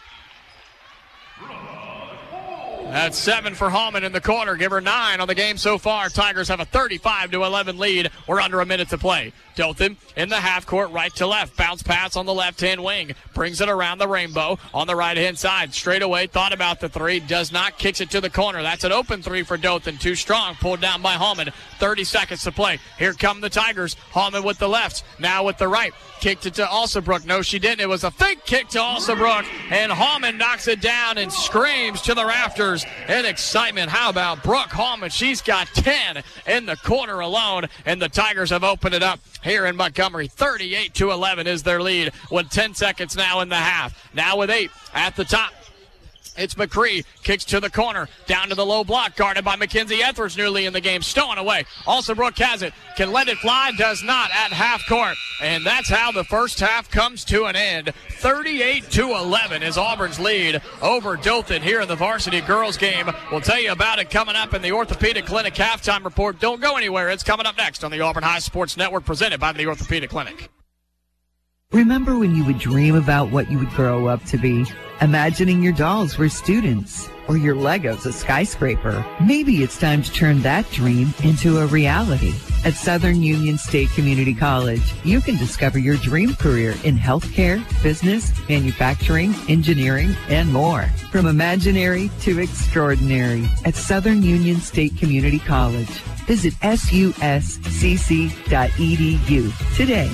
That's seven for Hallman in the quarter. Give her nine on the game so far. Tigers have a thirty-five to eleven lead. We're under a minute to play. Dothan in the half court, right to left. Bounce pass on the left-hand wing. Brings it around the rainbow on the right-hand side. Straight away, thought about the three. Does not. Kicks it to the corner. That's an open three for Dothan. Too strong. Pulled down by Hallman. thirty seconds to play. Here come the Tigers. Hallman with the left. Now with the right. Kicked it to Alsobrook. No, she didn't. It was a fake kick to Alsobrook. And Hallman knocks it down and screams to the rafters in excitement. How about Brooke Hallman? She's got ten in the quarter alone. And the Tigers have opened it up here in Montgomery. thirty-eight to eleven is their lead with ten seconds now in the half. Now with eight at the top. It's McCree, kicks to the corner, down to the low block, guarded by Mackenzie Etheridge, newly in the game, stolen away. Alsobrook has it, can let it fly, does not at half court. And that's how the first half comes to an end. thirty-eight to eleven is Auburn's lead over Dothan here in the varsity girls game. We'll tell you about it coming up in the Orthopedic Clinic halftime report. Don't go anywhere. It's coming up next on the Auburn High Sports Network, presented by the Orthopedic Clinic. Remember when you would dream about what you would grow up to be? Imagining your dolls were students or your Legos a skyscraper. Maybe it's time to turn that dream into a reality. At Southern Union State Community College, you can discover your dream career in healthcare, business, manufacturing, engineering, and more. From imaginary to extraordinary at Southern Union State Community College. Visit S U S C C dot E D U today.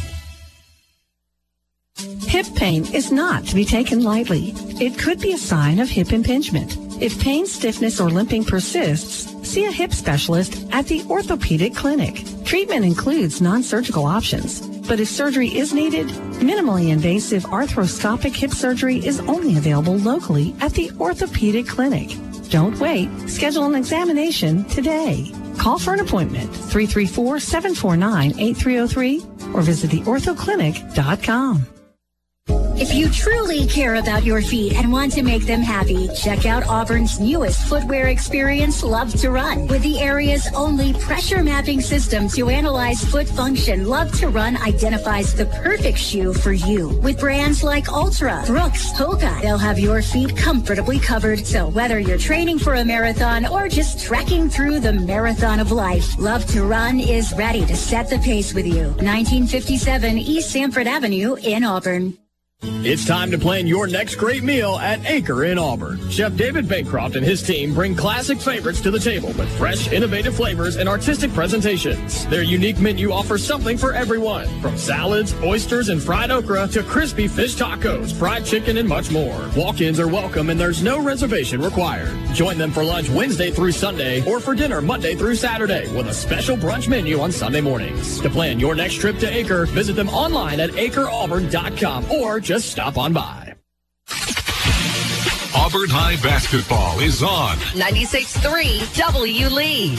Hip pain is not to be taken lightly. It could be a sign of hip impingement. If pain, stiffness, or limping persists, see a hip specialist at the Orthopedic Clinic. Treatment includes non-surgical options, but if surgery is needed, minimally invasive arthroscopic hip surgery is only available locally at the Orthopedic Clinic. Don't wait. Schedule an examination today. Call for an appointment, three three four, seven four nine, eight three zero three, or visit the ortho clinic dot com. If you truly care about your feet and want to make them happy, check out Auburn's newest footwear experience, Love to Run. With the area's only pressure mapping system to analyze foot function, Love to Run identifies the perfect shoe for you. With brands like Ultra, Brooks, Hoka, they'll have your feet comfortably covered. So whether you're training for a marathon or just trekking through the marathon of life, Love to Run is ready to set the pace with you. nineteen fifty-seven East Sanford Avenue in Auburn. It's time to plan your next great meal at Acre in Auburn. Chef David Bancroft and his team bring classic favorites to the table with fresh, innovative flavors and artistic presentations. Their unique menu offers something for everyone, from salads, oysters, and fried okra to crispy fish tacos, fried chicken, and much more. Walk-ins are welcome and there's no reservation required. Join them for lunch Wednesday through Sunday or for dinner Monday through Saturday with a special brunch menu on Sunday mornings. To plan your next trip to Acre, visit them online at acre auburn dot com or just stop on by. Auburn High basketball is on ninety-six point three W Lee.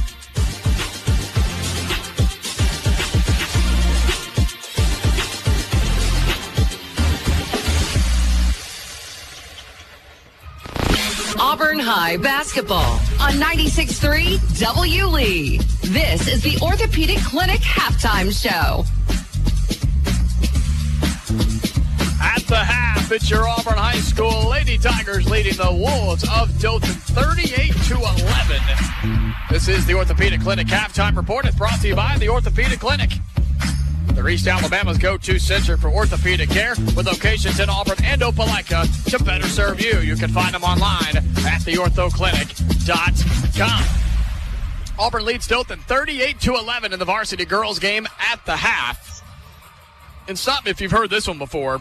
Auburn High basketball on ninety-six point three W Lee. This is the Orthopedic Clinic halftime show. At the half, it's your Auburn High School Lady Tigers leading the Wolves of Dothan thirty-eight to eleven. This is the Orthopedic Clinic halftime report. It's brought to you by the Orthopedic Clinic. They're East Alabama's go-to center for orthopedic care with locations in Auburn and Opelika to better serve you. You can find them online at the ortho clinic dot com. Auburn leads Dothan thirty-eight to eleven in the varsity girls game at the half. And stop me if you've heard this one before.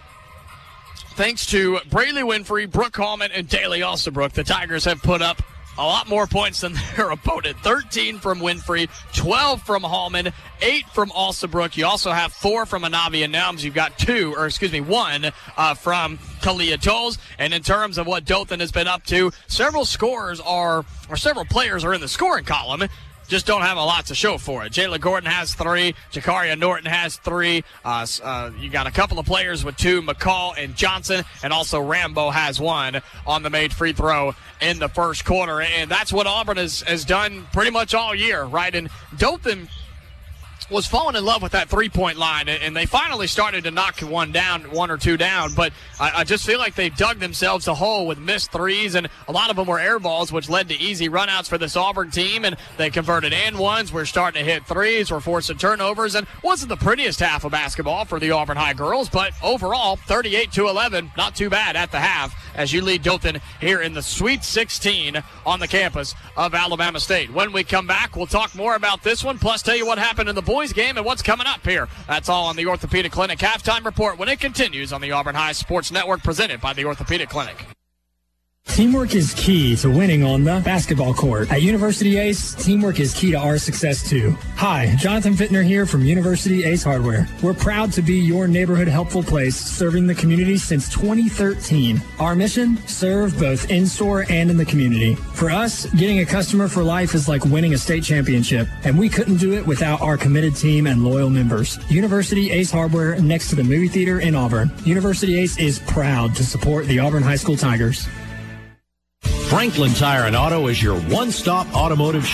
Thanks to Braley Winfrey, Brooke Hallman, and Daly Alstabrook, the Tigers have put up a lot more points than their opponent. thirteen from Winfrey, twelve from Hallman, eight from Alstabrook. You also have four from Anavia Nelms. You've got two, or excuse me, one uh, from Kalia Tolles. And in terms of what Dothan has been up to, several scorers are, or several players are in the scoring column. Just don't have a lot to show for it. Jayla Gordon has three. Jakaria Norton has three. Uh, uh, you got a couple of players with two, McCall and Johnson, and also Rambo has one on the made free throw in the first quarter. And that's what Auburn has, has done pretty much all year, right? And Dothan was falling in love with that three-point line, and they finally started to knock one down, one or two down, but I, I just feel like they've dug themselves a hole with missed threes, and a lot of them were air balls, which led to easy runouts for this Auburn team, and they converted and ones, were starting to hit threes, were forcing turnovers, and wasn't the prettiest half of basketball for the Auburn High girls, but overall, thirty-eight to eleven, not too bad at the half, as you lead Dothan here in the Sweet sixteen on the campus of Alabama State. When we come back, we'll talk more about this one, plus tell you what happened in the boys game and what's coming up here. That's all on the Orthopedic Clinic halftime report when it continues on the Auburn High Sports Network, presented by the Orthopedic Clinic. Teamwork is key to winning on the basketball court. At University Ace, teamwork is key to our success too. Hi, Jonathan Fittner here from University Ace Hardware. We're proud to be your neighborhood helpful place, serving the community since twenty thirteen. Our mission? Serve both in-store and in the community. For us, getting a customer for life is like winning a state championship, and we couldn't do it without our committed team and loyal members. University Ace Hardware, next to the movie theater in Auburn. University Ace is proud to support the Auburn High School Tigers. Franklin Tire and Auto is your one-stop automotive shop.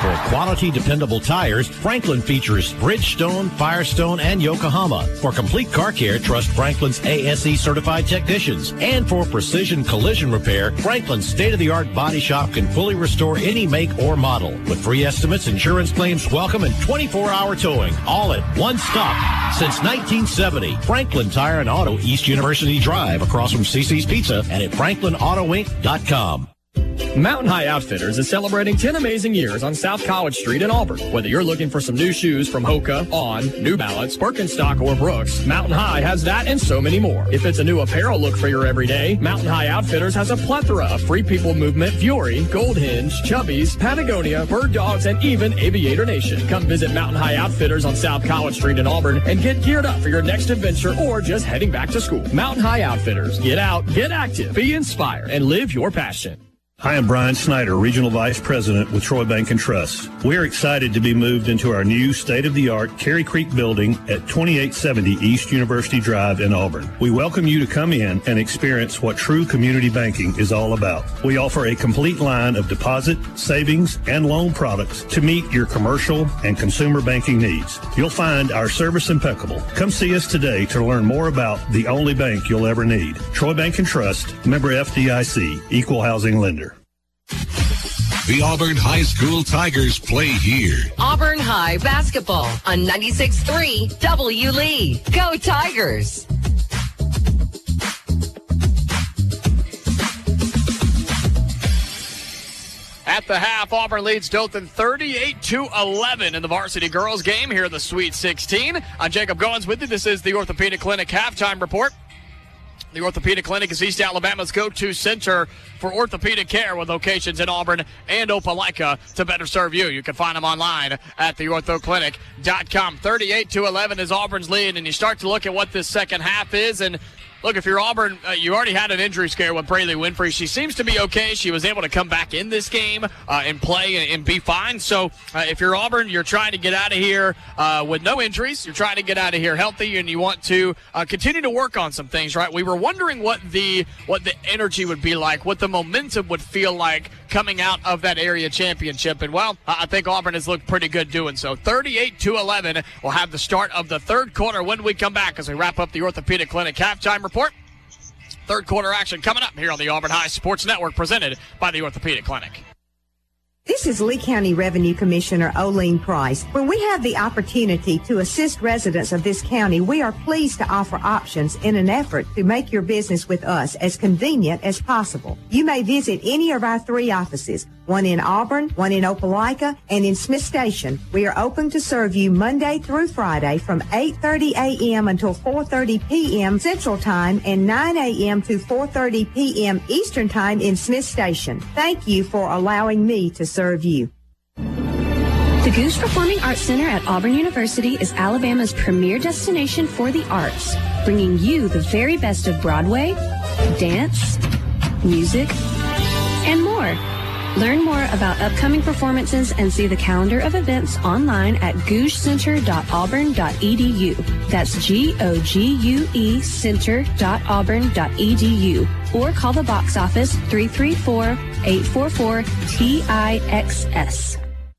For quality, dependable tires, Franklin features Bridgestone, Firestone, and Yokohama. For complete car care, trust Franklin's A S E certified technicians. And for precision collision repair, Franklin's state-of-the-art body shop can fully restore any make or model. With free estimates, insurance claims welcome, and twenty-four hour towing, all at one stop. Since nineteen seventy, Franklin Tire and Auto, East University Drive, across from C C's Pizza, and at franklin auto inc dot com. Mountain High Outfitters is celebrating ten amazing years on South College Street in Auburn. Whether you're looking for some new shoes from Hoka, On, New Balance, Birkenstock, or Brooks, Mountain High has that and so many more. If it's a new apparel look for your everyday, Mountain High Outfitters has a plethora of Free People Movement, Fury, Gold Hinge, Chubbies, Patagonia, Bird Dogs, and even Aviator Nation. Come visit Mountain High Outfitters on South College Street in Auburn and get geared up for your next adventure or just heading back to school. Mountain High Outfitters. Get out, get active, be inspired, and live your passion. Hi, I'm Brian Snyder, Regional Vice President with Troy Bank and Trust. We are excited to be moved into our new state-of-the-art Cary Creek building at twenty-eight seventy East University Drive in Auburn. We welcome you to come in and experience what true community banking is all about. We offer a complete line of deposit, savings, and loan products to meet your commercial and consumer banking needs. You'll find our service impeccable. Come see us today to learn more about the only bank you'll ever need. Troy Bank and Trust, member F D I C, equal housing lender. The Auburn High School Tigers play here. Auburn High basketball on ninety-six point three W Lee. Go Tigers! At the half, Auburn leads Dothan thirty-eight to eleven in the varsity girls game here in the Sweet sixteen. I'm Jacob Goins with you. This is the Orthopedic Clinic halftime report. The Orthopedic Clinic is East Alabama's go-to center for orthopedic care with locations in Auburn and Opelika to better serve you. You can find them online at the ortho clinic dot com. thirty-eight to eleven is Auburn's lead, and you start to look at what this second half is, and look, if you're Auburn, uh, you already had an injury scare with Braylee Winfrey. She seems to be okay. She was able to come back in this game uh, and play and, and be fine. So uh, if you're Auburn, you're trying to get out of here uh, with no injuries. You're trying to get out of here healthy, and you want to uh, continue to work on some things, right? We were wondering what the what the energy would be like, what the momentum would feel like coming out of that area championship. And, well, I think Auburn has looked pretty good doing so. thirty-eight to eleven will have the start of the third quarter when we come back as we wrap up the Orthopedic Clinic halftime report. Third quarter action coming up here on the Auburn High Sports Network, presented by the Orthopedic Clinic. This is Lee County Revenue Commissioner Oline Price. When we have the opportunity to assist residents of this county, we are pleased to offer options in an effort to make your business with us as convenient as possible. You may visit any of our three offices, one in Auburn, one in Opelika, and in Smith Station. We are open to serve you Monday through Friday from eight thirty a.m. until four thirty p.m. Central Time and nine a.m. to four thirty p.m. Eastern Time in Smith Station. Thank you for allowing me to serve you. The Goose Performing Arts Center at Auburn University is Alabama's premier destination for the arts, bringing you the very best of Broadway, dance, music, and more. Learn more about upcoming performances and see the calendar of events online at gouge center dot auburn dot e d u. That's G O G U E center dot auburn dot e d u. Or call the box office three three four, eight four four, T I X S.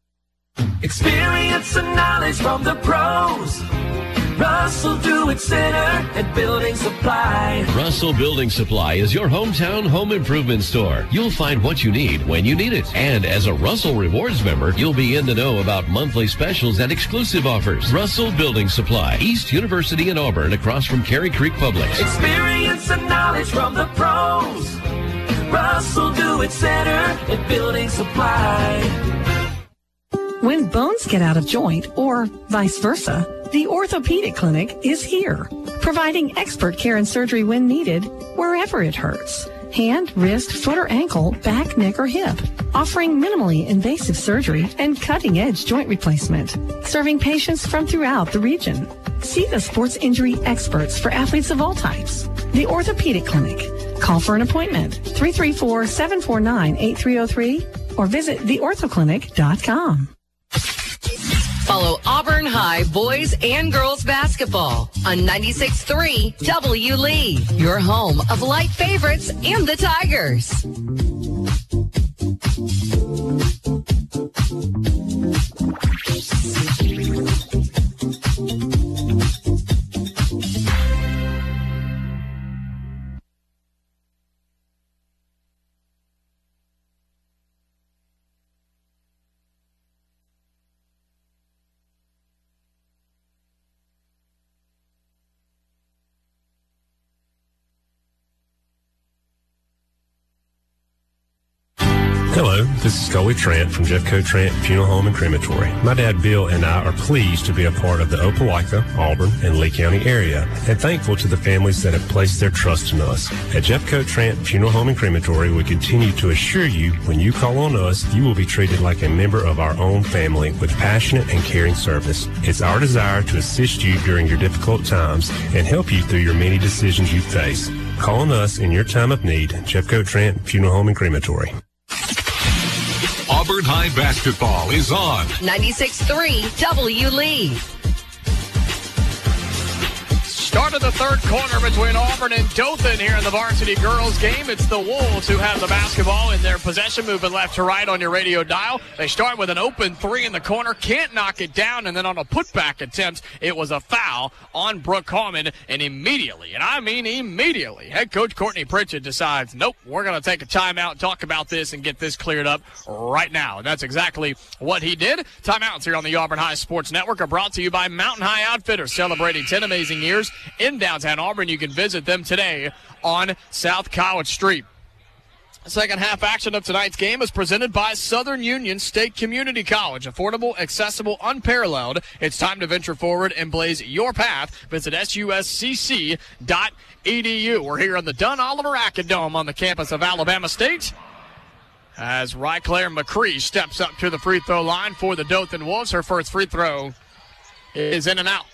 Experience and knowledge from the pros. Russell Do-It Center at Building Supply. Russell Building Supply is your hometown home improvement store. You'll find what you need when you need it. And as a Russell Rewards member, you'll be in the know about monthly specials and exclusive offers. Russell Building Supply, East University in Auburn, across from Cary Creek Publix. Experience and knowledge from the pros. Russell Do-It Center at Building Supply. When bones get out of joint, or vice versa, the Orthopedic Clinic is here, providing expert care and surgery when needed, wherever it hurts. Hand, wrist, foot or ankle, back, neck, or hip. Offering minimally invasive surgery and cutting-edge joint replacement. Serving patients from throughout the region. See the sports injury experts for athletes of all types. The Orthopedic Clinic. Call for an appointment, three three four, seven four nine, eight three zero three, or visit the ortho clinic dot com. Follow Auburn High boys and girls basketball on ninety-six point three W Lee, your home of light favorites and the Tigers. Hello, this is Coley Trent from Jeffco Trent Funeral Home and Crematory. My dad Bill and I are pleased to be a part of the Opelika, Auburn, and Lee County area, and thankful to the families that have placed their trust in us. At Jeffco Trent Funeral Home and Crematory, we continue to assure you when you call on us, you will be treated like a member of our own family with passionate and caring service. It's our desire to assist you during your difficult times and help you through your many decisions you face. Call on us in your time of need. Jeffco Trent Funeral Home and Crematory. Auburn High basketball is on ninety-six point three W Lee. Start of the third quarter between Auburn and Dothan here in the varsity girls game. It's the Wolves who have the basketball in their possession, moving left to right on your radio dial. They start with an open three in the corner, can't knock it down, and then on a putback attempt, it was a foul on Brooke Coleman, and immediately, and I mean immediately, head coach Courtney Pritchett decides, nope, we're going to take a timeout, talk about this, and get this cleared up right now. And that's exactly what he did. Timeouts here on the Auburn High Sports Network are brought to you by Mountain High Outfitters, celebrating ten amazing years in downtown Auburn. You can visit them today on South College Street. Second half action of tonight's game is presented by Southern Union State Community College. Affordable, accessible, unparalleled. It's time to venture forward and blaze your path. Visit S U S C C dot E D U. We're here on the Dunn Oliver Acadome on the campus of Alabama State, as Ryclaire McCree steps up to the free throw line for the Dothan Wolves. Her first free throw is in and out.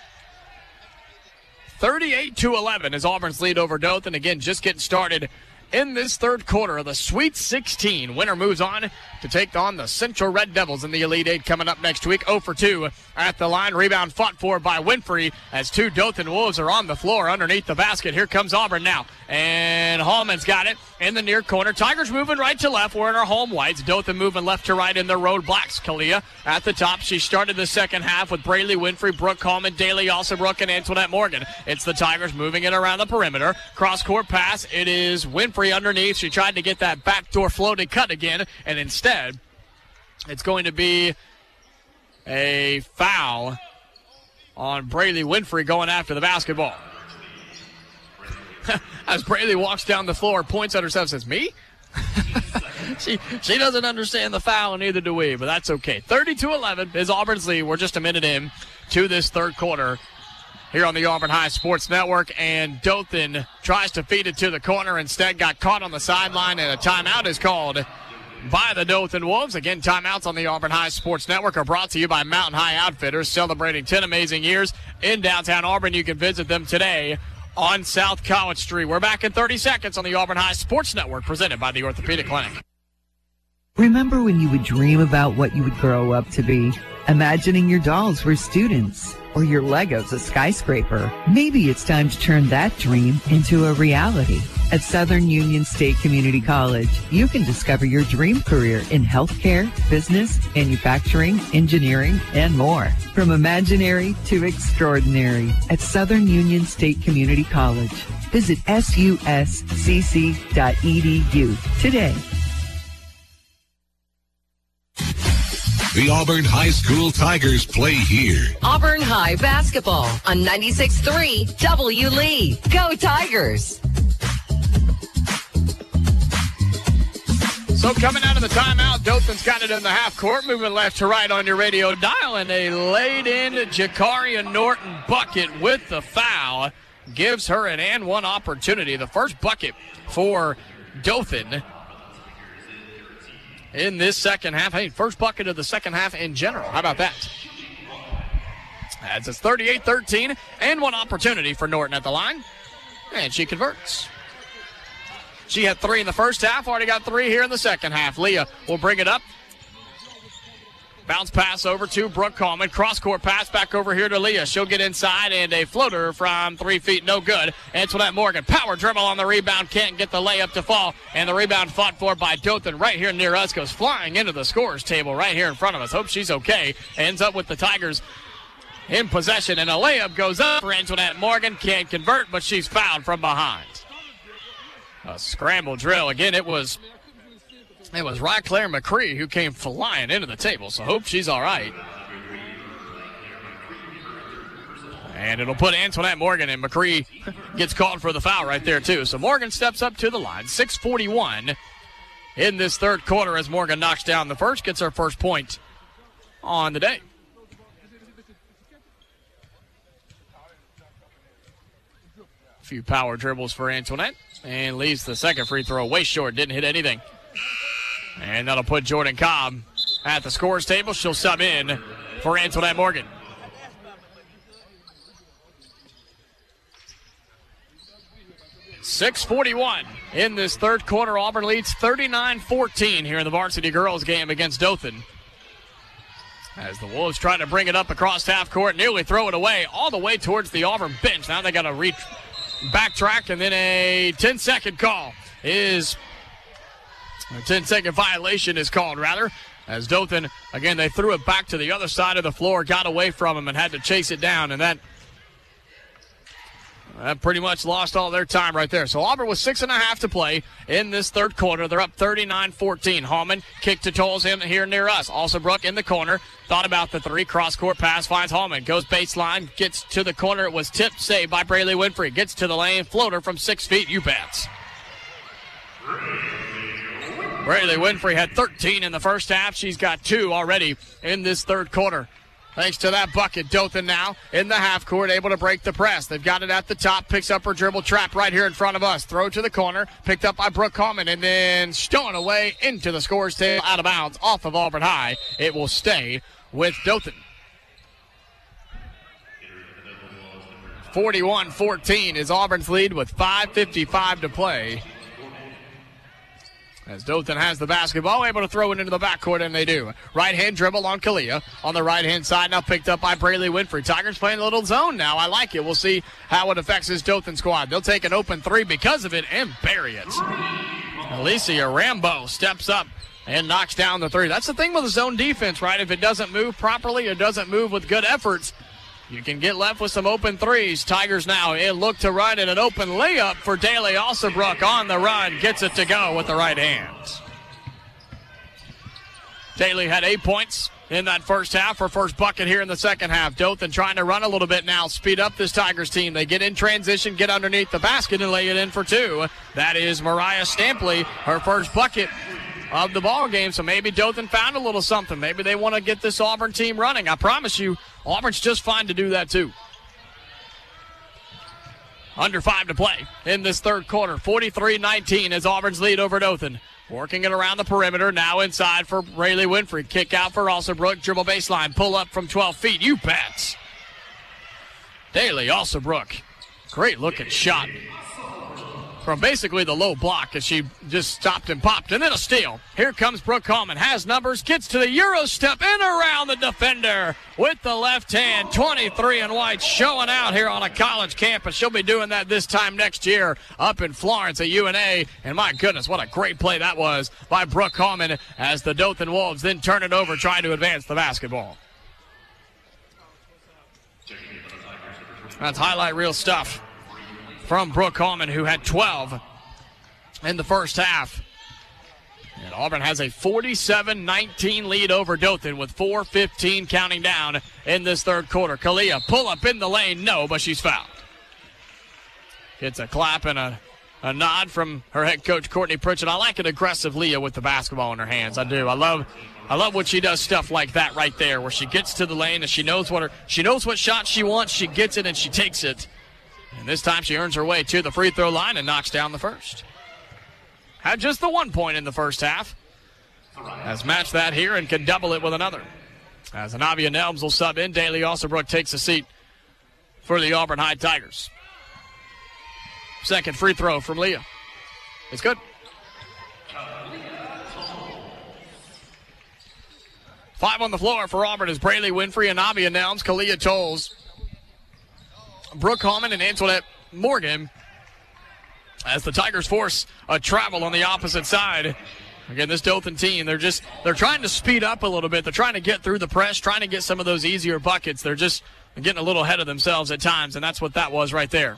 thirty-eight to eleven is Auburn's lead over Dothan. Again, just getting started in this third quarter of the Sweet sixteen. Winner moves on to take on the Central Red Devils in the Elite Eight coming up next week. oh for two at the line. Rebound fought for by Winfrey as two Dothan Wolves are on the floor underneath the basket. Here comes Auburn now. And Hallman's got it in the near corner. Tigers moving right to left. We're in our home whites. Dothan moving left to right in the road blacks. Kalia at the top. She started the second half with Braylee Winfrey, Brooke Coleman, Daly Alsabrook, and Antoinette Morgan. It's the Tigers moving it around the perimeter. Cross-court pass. It is Winfrey underneath. She tried to get that backdoor floating cut again, and instead it's going to be a foul on Braylee Winfrey going after the basketball. As Braylee walks down the floor, points at herself, says, me? she she doesn't understand the foul, and neither do we, but that's okay. thirty to eleven is Auburn's lead. We're just a minute in to this third quarter here on the Auburn High Sports Network, and Dothan tries to feed it to the corner. Instead, got caught on the sideline, and a timeout is called by the Dothan Wolves. Again, timeouts on the Auburn High Sports Network are brought to you by Mountain High Outfitters, celebrating ten amazing years in downtown Auburn. You can visit them today on South College Street. We're back in thirty seconds on the Auburn High Sports Network, presented by the Orthopedic Clinic. Remember when you would dream about what you would grow up to be? Imagining your dolls were students or your Legos a skyscraper. Maybe it's time to turn that dream into a reality. At Southern Union State Community College, you can discover your dream career in healthcare, business, manufacturing, engineering, and more. From imaginary to extraordinary at Southern Union State Community College. Visit S U S C C dot E D U today. The Auburn High School Tigers play here. Auburn High basketball on ninety-six point three W Lee. Go Tigers! So coming out of the timeout, Dothan's got it in the half court, moving left to right on your radio dial, and a laid-in Jakaria Norton bucket with the foul gives her an and one opportunity. The first bucket for Dothan in this second half. Hey, first bucket of the second half in general. How about that? As it's thirty-eight thirteen, and one opportunity for Norton at the line, and she converts. She had three in the first half, already got three here in the second half. Leah will bring it up. Bounce pass over to Brooke Coleman. Cross-court pass back over here to Leah. She'll get inside, and a floater from three feet, no good. Antoinette Morgan, power dribble on the rebound, can't get the layup to fall, and the rebound fought for by Dothan right here near us, goes flying into the scorer's table right here in front of us. Hope she's okay. Ends up with the Tigers in possession, and a layup goes up for Antoinette Morgan. Can't convert, but she's fouled from behind. A scramble drill. Again, it was... It was Ryclaire McCree who came flying into the table, so hope she's all right. And it'll put Antoinette Morgan, and McCree gets called for the foul right there, too. So Morgan steps up to the line. six forty-one in this third quarter as Morgan knocks down the first, gets her first point on the day. A few power dribbles for Antoinette, and leaves the second free throw way short. Didn't hit anything. And that'll put Jordan Cobb at the scorer's table. She'll sub in for Antoinette Morgan. six forty-one in this third quarter. Auburn leads thirty-nine fourteen here in the varsity girls game against Dothan. As the Wolves try to bring it up across half court, nearly throw it away all the way towards the Auburn bench. Now they got to reach, backtrack, and then a ten-second call is... A ten-second violation is called, rather, as Dothan, again, they threw it back to the other side of the floor, got away from him, and had to chase it down, and that, that pretty much lost all their time right there. So Auburn with six and a half to play in this third quarter. They're up thirty-nine fourteen. Hallman kick to Tolles in here near us. Also Brook in the corner. Thought about the three. Cross-court pass finds Hallman. Goes baseline, gets to the corner. It was tipped, saved by Braylee Winfrey. Gets to the lane. Floater from six feet. You bet. Braylee Winfrey had thirteen in the first half. She's got two already in this third quarter. Thanks to that bucket, Dothan now in the half court, able to break the press. They've got it at the top, picks up her dribble trap right here in front of us. Throw to the corner, picked up by Brooke Coleman, and then stolen away into the scorer's table, out of bounds, off of Auburn High. It will stay with Dothan. forty-one fourteen is Auburn's lead with five fifty-five to play. As Dothan has the basketball, able to throw it into the backcourt, and they do. Right-hand dribble on Kalia on the right-hand side, now picked up by Braylee Winfrey. Tigers playing a little zone now. I like it. We'll see how it affects this Dothan squad. They'll take an open three because of it and bury it. Alicia Rambo steps up and knocks down the three. That's the thing with the zone defense, right? If it doesn't move properly, it doesn't move with good efforts, you can get left with some open threes. Tigers now in look to run in an open layup for Daly Alsabrook on the run. Gets it to go with the right hand. Daly had eight points in that first half. Her first bucket here in the second half. Dothan trying to run a little bit now. Speed up this Tigers team. They get in transition, get underneath the basket, and lay it in for two. That is Mariah Stampley, her first bucket of the ball game. So maybe Dothan found a little something. Maybe they want to get this Auburn team running. I promise you, Auburn's just fine to do that too. Under five to play in this third quarter. forty-three nineteen is Auburn's lead over Dothan. Working it around the perimeter. Now inside for Braylee Winfrey. Kick out for Alsabrook. Dribble baseline. Pull up from twelve feet. You bet. Daly Alsabrook. Great looking shot from basically the low block as she just stopped and popped. And then a steal. Here comes Brooke Coleman. Has numbers. Gets to the Euro step and around the defender with the left hand. twenty-three and white showing out here on a college campus. She'll be doing that this time next year up in Florence at U N A. And my goodness, what a great play that was by Brooke Coleman as the Dothan Wolves then turn it over trying to advance the basketball. That's highlight reel stuff from Brooke Coleman, who had twelve in the first half. And Auburn has a forty-seven nineteen lead over Dothan with four fifteen counting down in this third quarter. Kalia pull up in the lane. No, but she's fouled. Gets a clap and a, a nod from her head coach, Courtney Pritchett. I like an aggressive Leah with the basketball in her hands. I do. I love I love when she does stuff like that right there, where she gets to the lane and she knows what her she knows what shot she wants. She gets it and she takes it. And this time she earns her way to the free throw line and knocks down the first. Had just the one point in the first half. Has matched that here and can double it with another. As Anavia Nelms will sub in, Daly Alsabrook takes a seat for the Auburn High Tigers. Second free throw from Leah. It's good. Five on the floor for Auburn is Braylee Winfrey, Anavia Nelms, Kalia Tolles, Brooke Hallman, and Antoinette Morgan as the Tigers force a travel on the opposite side. Again, this Dothan team, they're just, they're trying to speed up a little bit. They're trying to get through the press, trying to get some of those easier buckets. They're just getting a little ahead of themselves at times, and that's what that was right there.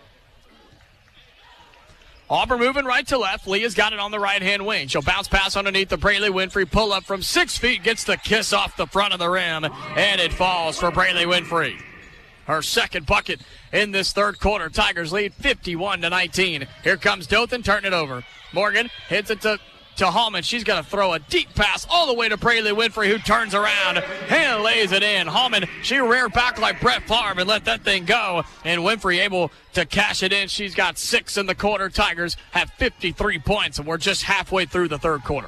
Auburn moving right to left. Leah's got it on the right-hand wing. She'll bounce pass underneath the Braylee Winfrey. Pull up from six feet. Gets the kiss off the front of the rim, and it falls for Braylee Winfrey. Her second bucket in this third quarter. Tigers lead fifty-one to nineteen. Here comes Dothan, turning it over. Morgan hits it to, to Hallman. She's going to throw a deep pass all the way to Braylee Winfrey, who turns around and lays it in. Hallman, she reared back like Brett Favre and let that thing go. And Winfrey able to cash it in. She's got six in the quarter. Tigers have fifty-three points, and we're just halfway through the third quarter.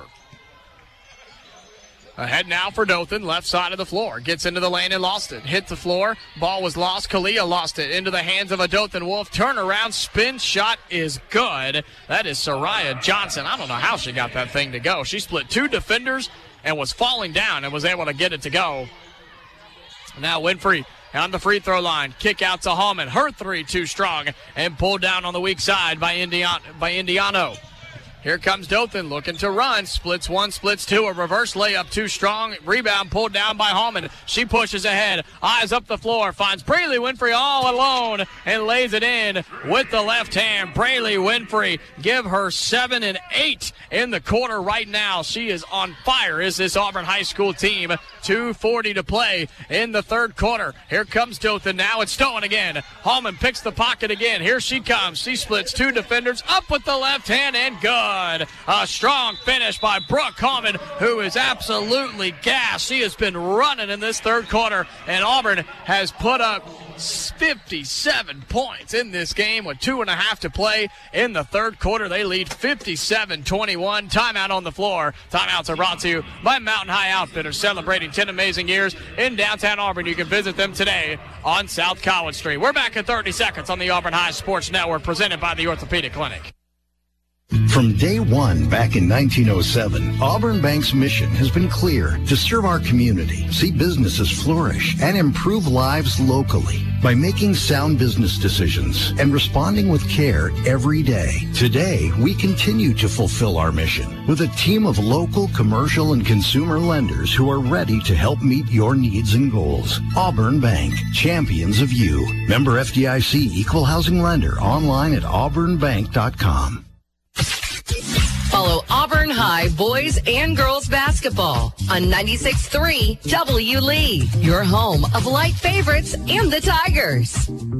Ahead now for Dothan, left side of the floor. Gets into the lane and lost it. Hit the floor. Ball was lost. Kalia lost it into the hands of a Dothan Wolf. Turnaround spin shot is good. That is Soraya Johnson. I don't know how she got that thing to go. She split two defenders and was falling down and was able to get it to go. Now Winfrey on the free throw line. Kick out to Hallman. Her three too strong and pulled down on the weak side by Indiana, by Indiano. Here comes Dothan looking to run. Splits one, splits two. A reverse layup too strong. Rebound pulled down by Hallman. She pushes ahead. Eyes up the floor. Finds Braylee Winfrey all alone and lays it in with the left hand. Braylee Winfrey, give her seven and eight in the quarter right now. She is on fire, is this Auburn High School team. two forty to play in the third quarter. Here comes Dothan now. It's stolen again. Hallman picks the pocket again. Here she comes. She splits two defenders. Up with the left hand and good. A strong finish by Brooke Hallman, who is absolutely gassed. She has been running in this third quarter, and Auburn has put up fifty-seven points in this game with two and a half to play in the third quarter. They lead fifty-seven twenty-one. Timeout on the floor. Timeouts are brought to you by Mountain High Outfitters, celebrating ten amazing years in downtown Auburn. You can visit them today on South College Street. We're back in thirty seconds on the Auburn High Sports Network, presented by the Orthopedic Clinic. From day one back in nineteen oh seven, Auburn Bank's mission has been clear: to serve our community, see businesses flourish, and improve lives locally by making sound business decisions and responding with care every day. Today, we continue to fulfill our mission with a team of local, commercial, and consumer lenders who are ready to help meet your needs and goals. Auburn Bank, champions of you. Member F D I C, equal housing lender, online at auburn bank dot com. Follow Auburn High boys and girls basketball on ninety-six point three W Lee, your home of light favorites and the Tigers.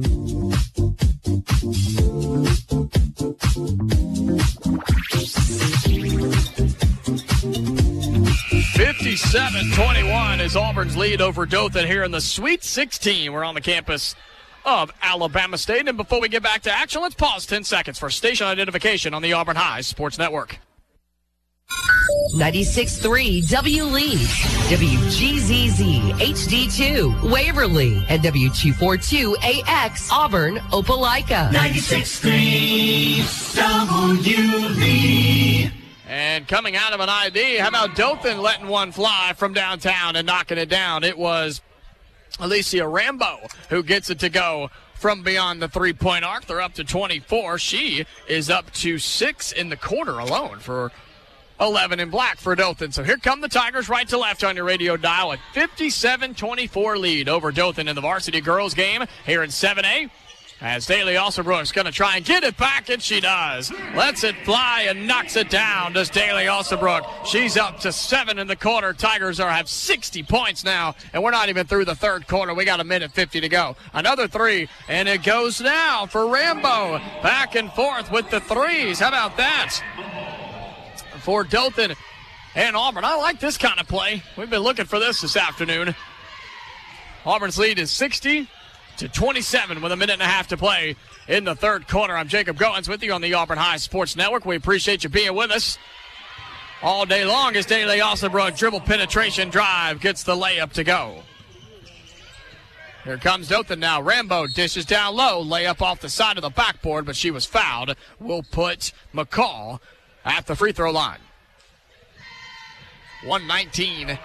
fifty-seven twenty-one is Auburn's lead over Dothan here in the Sweet sixteen. We're on the campus of Alabama State. And before we get back to action, let's pause ten seconds for station identification on the Auburn High Sports Network. ninety-six point three W Lee, W G Z Z H D two Waverly, and W two forty-two A X Auburn Opelika. ninety-six point three W Lee. And coming out of an I D, how about Dothan letting one fly from downtown and knocking it down? It was Alicia Rambo who gets it to go from beyond the three-point arc. They're up to twenty-four. She is up to six in the quarter alone for eleven in black for Dothan. So here come the Tigers right to left on your radio dial. A fifty-seven twenty-four lead over Dothan in the varsity girls game here in seven A. As Daly Alsabrook's going to try and get it back, and she does. Lets it fly and knocks it down, does Daly Alsabrook. She's up to seven in the quarter. Tigers are have sixty points now, and we're not even through the third quarter. We got a minute fifty to go. Another three, and it goes now for Rambo. Back and forth with the threes. How about that? For Dothan and Auburn. I like this kind of play. We've been looking for this this afternoon. Auburn's lead is sixty to twenty-seven with a minute and a half to play in the third quarter. I'm Jacob Goins with you on the Auburn High Sports Network. We appreciate you being with us all day long as Daly Alsabrook dribble penetration drive gets the layup to go. Here comes Dothan now. Rambo dishes down low. Layup off the side of the backboard, but she was fouled. We'll put McCall at the free throw line. one nineteen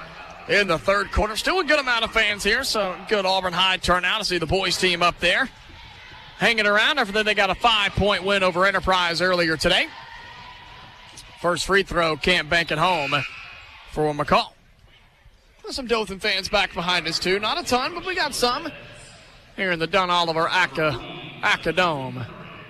in the third quarter. Still a good amount of fans here, so good Auburn High turnout to see the boys team up there hanging around after they got a five-point win over Enterprise earlier today. First free throw, can't bank it home for McCall. There's some Dothan fans back behind us, too. Not a ton, but we got some here in the Dunn Oliver Acca, Acca Dome.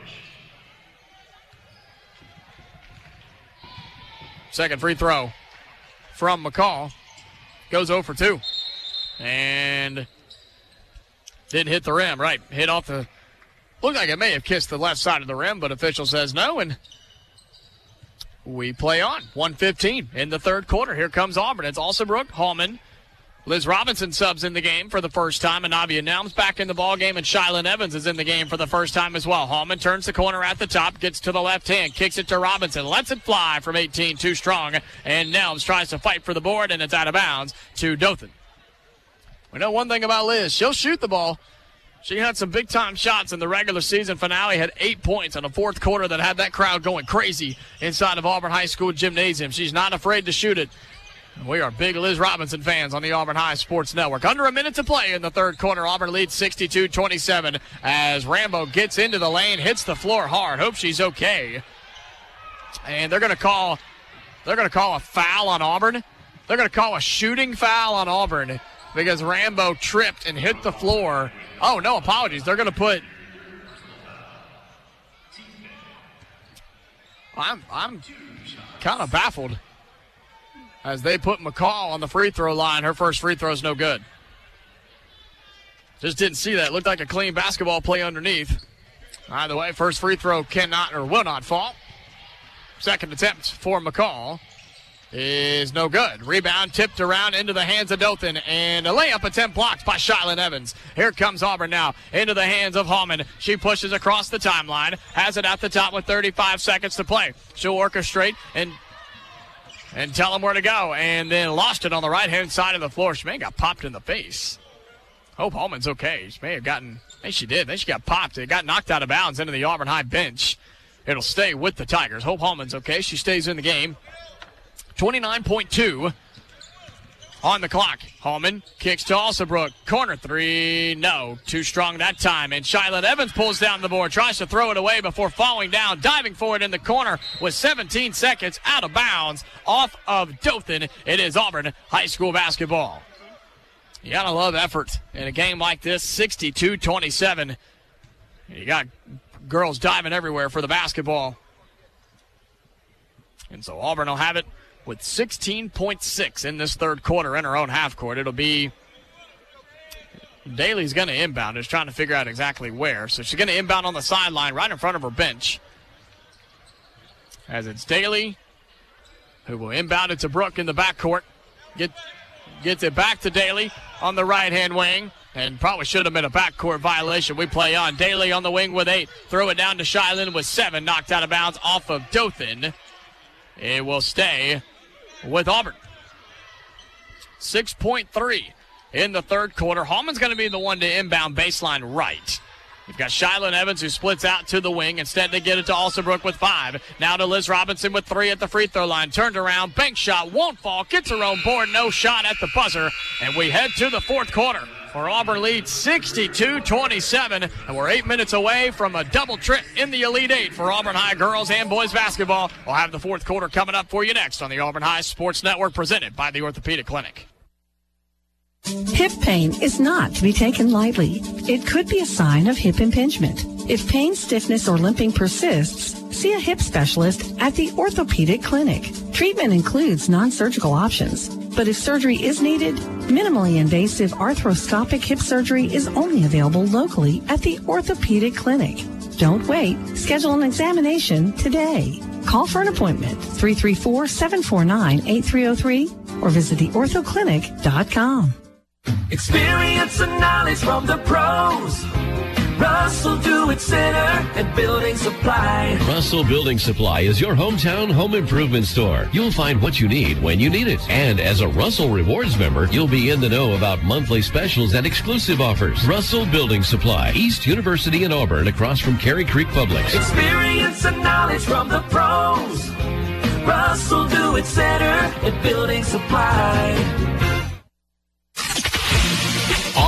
Second free throw from McCall. Goes zero for two. And didn't hit the rim. Right, hit off the... Looked like it may have kissed the left side of the rim, but official says no, and we play on. one fifteen in the third quarter. Here comes Auburn. It's Alsabrook, Hallman. Liz Robinson subs in the game for the first time, and Navia Nelms back in the ball game, and Shylin Evans is in the game for the first time as well. Hallman turns the corner at the top, gets to the left hand, kicks it to Robinson, lets it fly from eighteen, too strong, and Nelms tries to fight for the board, and it's out of bounds to Dothan. We know one thing about Liz. She'll shoot the ball. She had some big-time shots in the regular season finale, had eight points in the fourth quarter that had that crowd going crazy inside of Auburn High School Gymnasium. She's not afraid to shoot it. We are big Liz Robinson fans on the Auburn High Sports Network. Under a minute to play in the third quarter. Auburn leads sixty-two twenty-seven as Rambo gets into the lane, hits the floor hard. Hope she's okay. And they're going to call they're going to call a foul on Auburn. They're going to call a shooting foul on Auburn because Rambo tripped and hit the floor. Oh, no, apologies. They're going to put I'm I'm kind of baffled as they put McCall on the free throw line. Her first free throw is no good. Just didn't see that. Looked like a clean basketball play underneath. Either way, first free throw cannot or will not fall. Second attempt for McCall is no good. Rebound tipped around into the hands of Dothan, and a layup attempt blocked by Shylin Evans. Here comes Auburn now into the hands of Hallman. She pushes across the timeline, has it at the top with thirty-five seconds to play. She'll orchestrate and and tell him where to go, and then lost it on the right-hand side of the floor. She may have got popped in the face. Hope Hallman's okay. She may have gotten, I think she did. I think she got popped. It got knocked out of bounds into the Auburn High bench. It'll stay with the Tigers. Hope Hallman's okay. She stays in the game. twenty-nine point two on the clock. Hallman kicks to Alsabrook. Corner three. No. Too strong that time. And Shylin Evans pulls down the board. Tries to throw it away before falling down. Diving for it in the corner with seventeen seconds out of bounds off of Dothan. It is Auburn High School basketball. You gotta love effort in a game like this. sixty-two twenty-seven. You got girls diving everywhere for the basketball. And so Auburn will have it with sixteen point six in this third quarter in her own half court. It'll be Daly's going to inbound. Just trying to figure out exactly where. So she's going to inbound on the sideline right in front of her bench. As it's Daly who will inbound it to Brooke in the backcourt. Get, gets it back to Daly on the right-hand wing. And probably should have been a backcourt violation. We play on. Daly on the wing with eight. Throw it down to Shylin with seven. Knocked out of bounds off of Dothan. It will stay with Auburn. six point three in the third quarter. Hallman's going to be the one to inbound baseline right. You've got Shylin Evans who splits out to the wing. Instead, they get it to Alsabrook with five. Now to Liz Robinson with three at the free throw line. Turned around, bank shot, won't fall, gets her own board, no shot at the buzzer. And we head to the fourth quarter. For Auburn leads sixty-two twenty-seven, and we're eight minutes away from a double trip in the Elite Eight for Auburn High girls and boys basketball. We'll have the fourth quarter coming up for you next on the Auburn High Sports Network, presented by the Orthopedic Clinic. Hip pain is not to be taken lightly. It could be a sign of hip impingement. If pain, stiffness, or limping persists, see a hip specialist at the Orthopedic Clinic. Treatment includes non-surgical options, but if surgery is needed, minimally invasive arthroscopic hip surgery is only available locally at the Orthopedic Clinic. Don't wait. Schedule an examination today. Call for an appointment, three three four, seven four nine, eight three zero three, or visit the ortho clinic dot com. Experience and knowledge from the pros. Russell Do-It Center and Building Supply. Russell Building Supply is your hometown home improvement store. You'll find what you need when you need it. And as a Russell Rewards member, you'll be in the know about monthly specials and exclusive offers. Russell Building Supply, East University in Auburn, across from Cary Creek Publix. Experience and knowledge from the pros. Russell Do-It Center and Building Supply.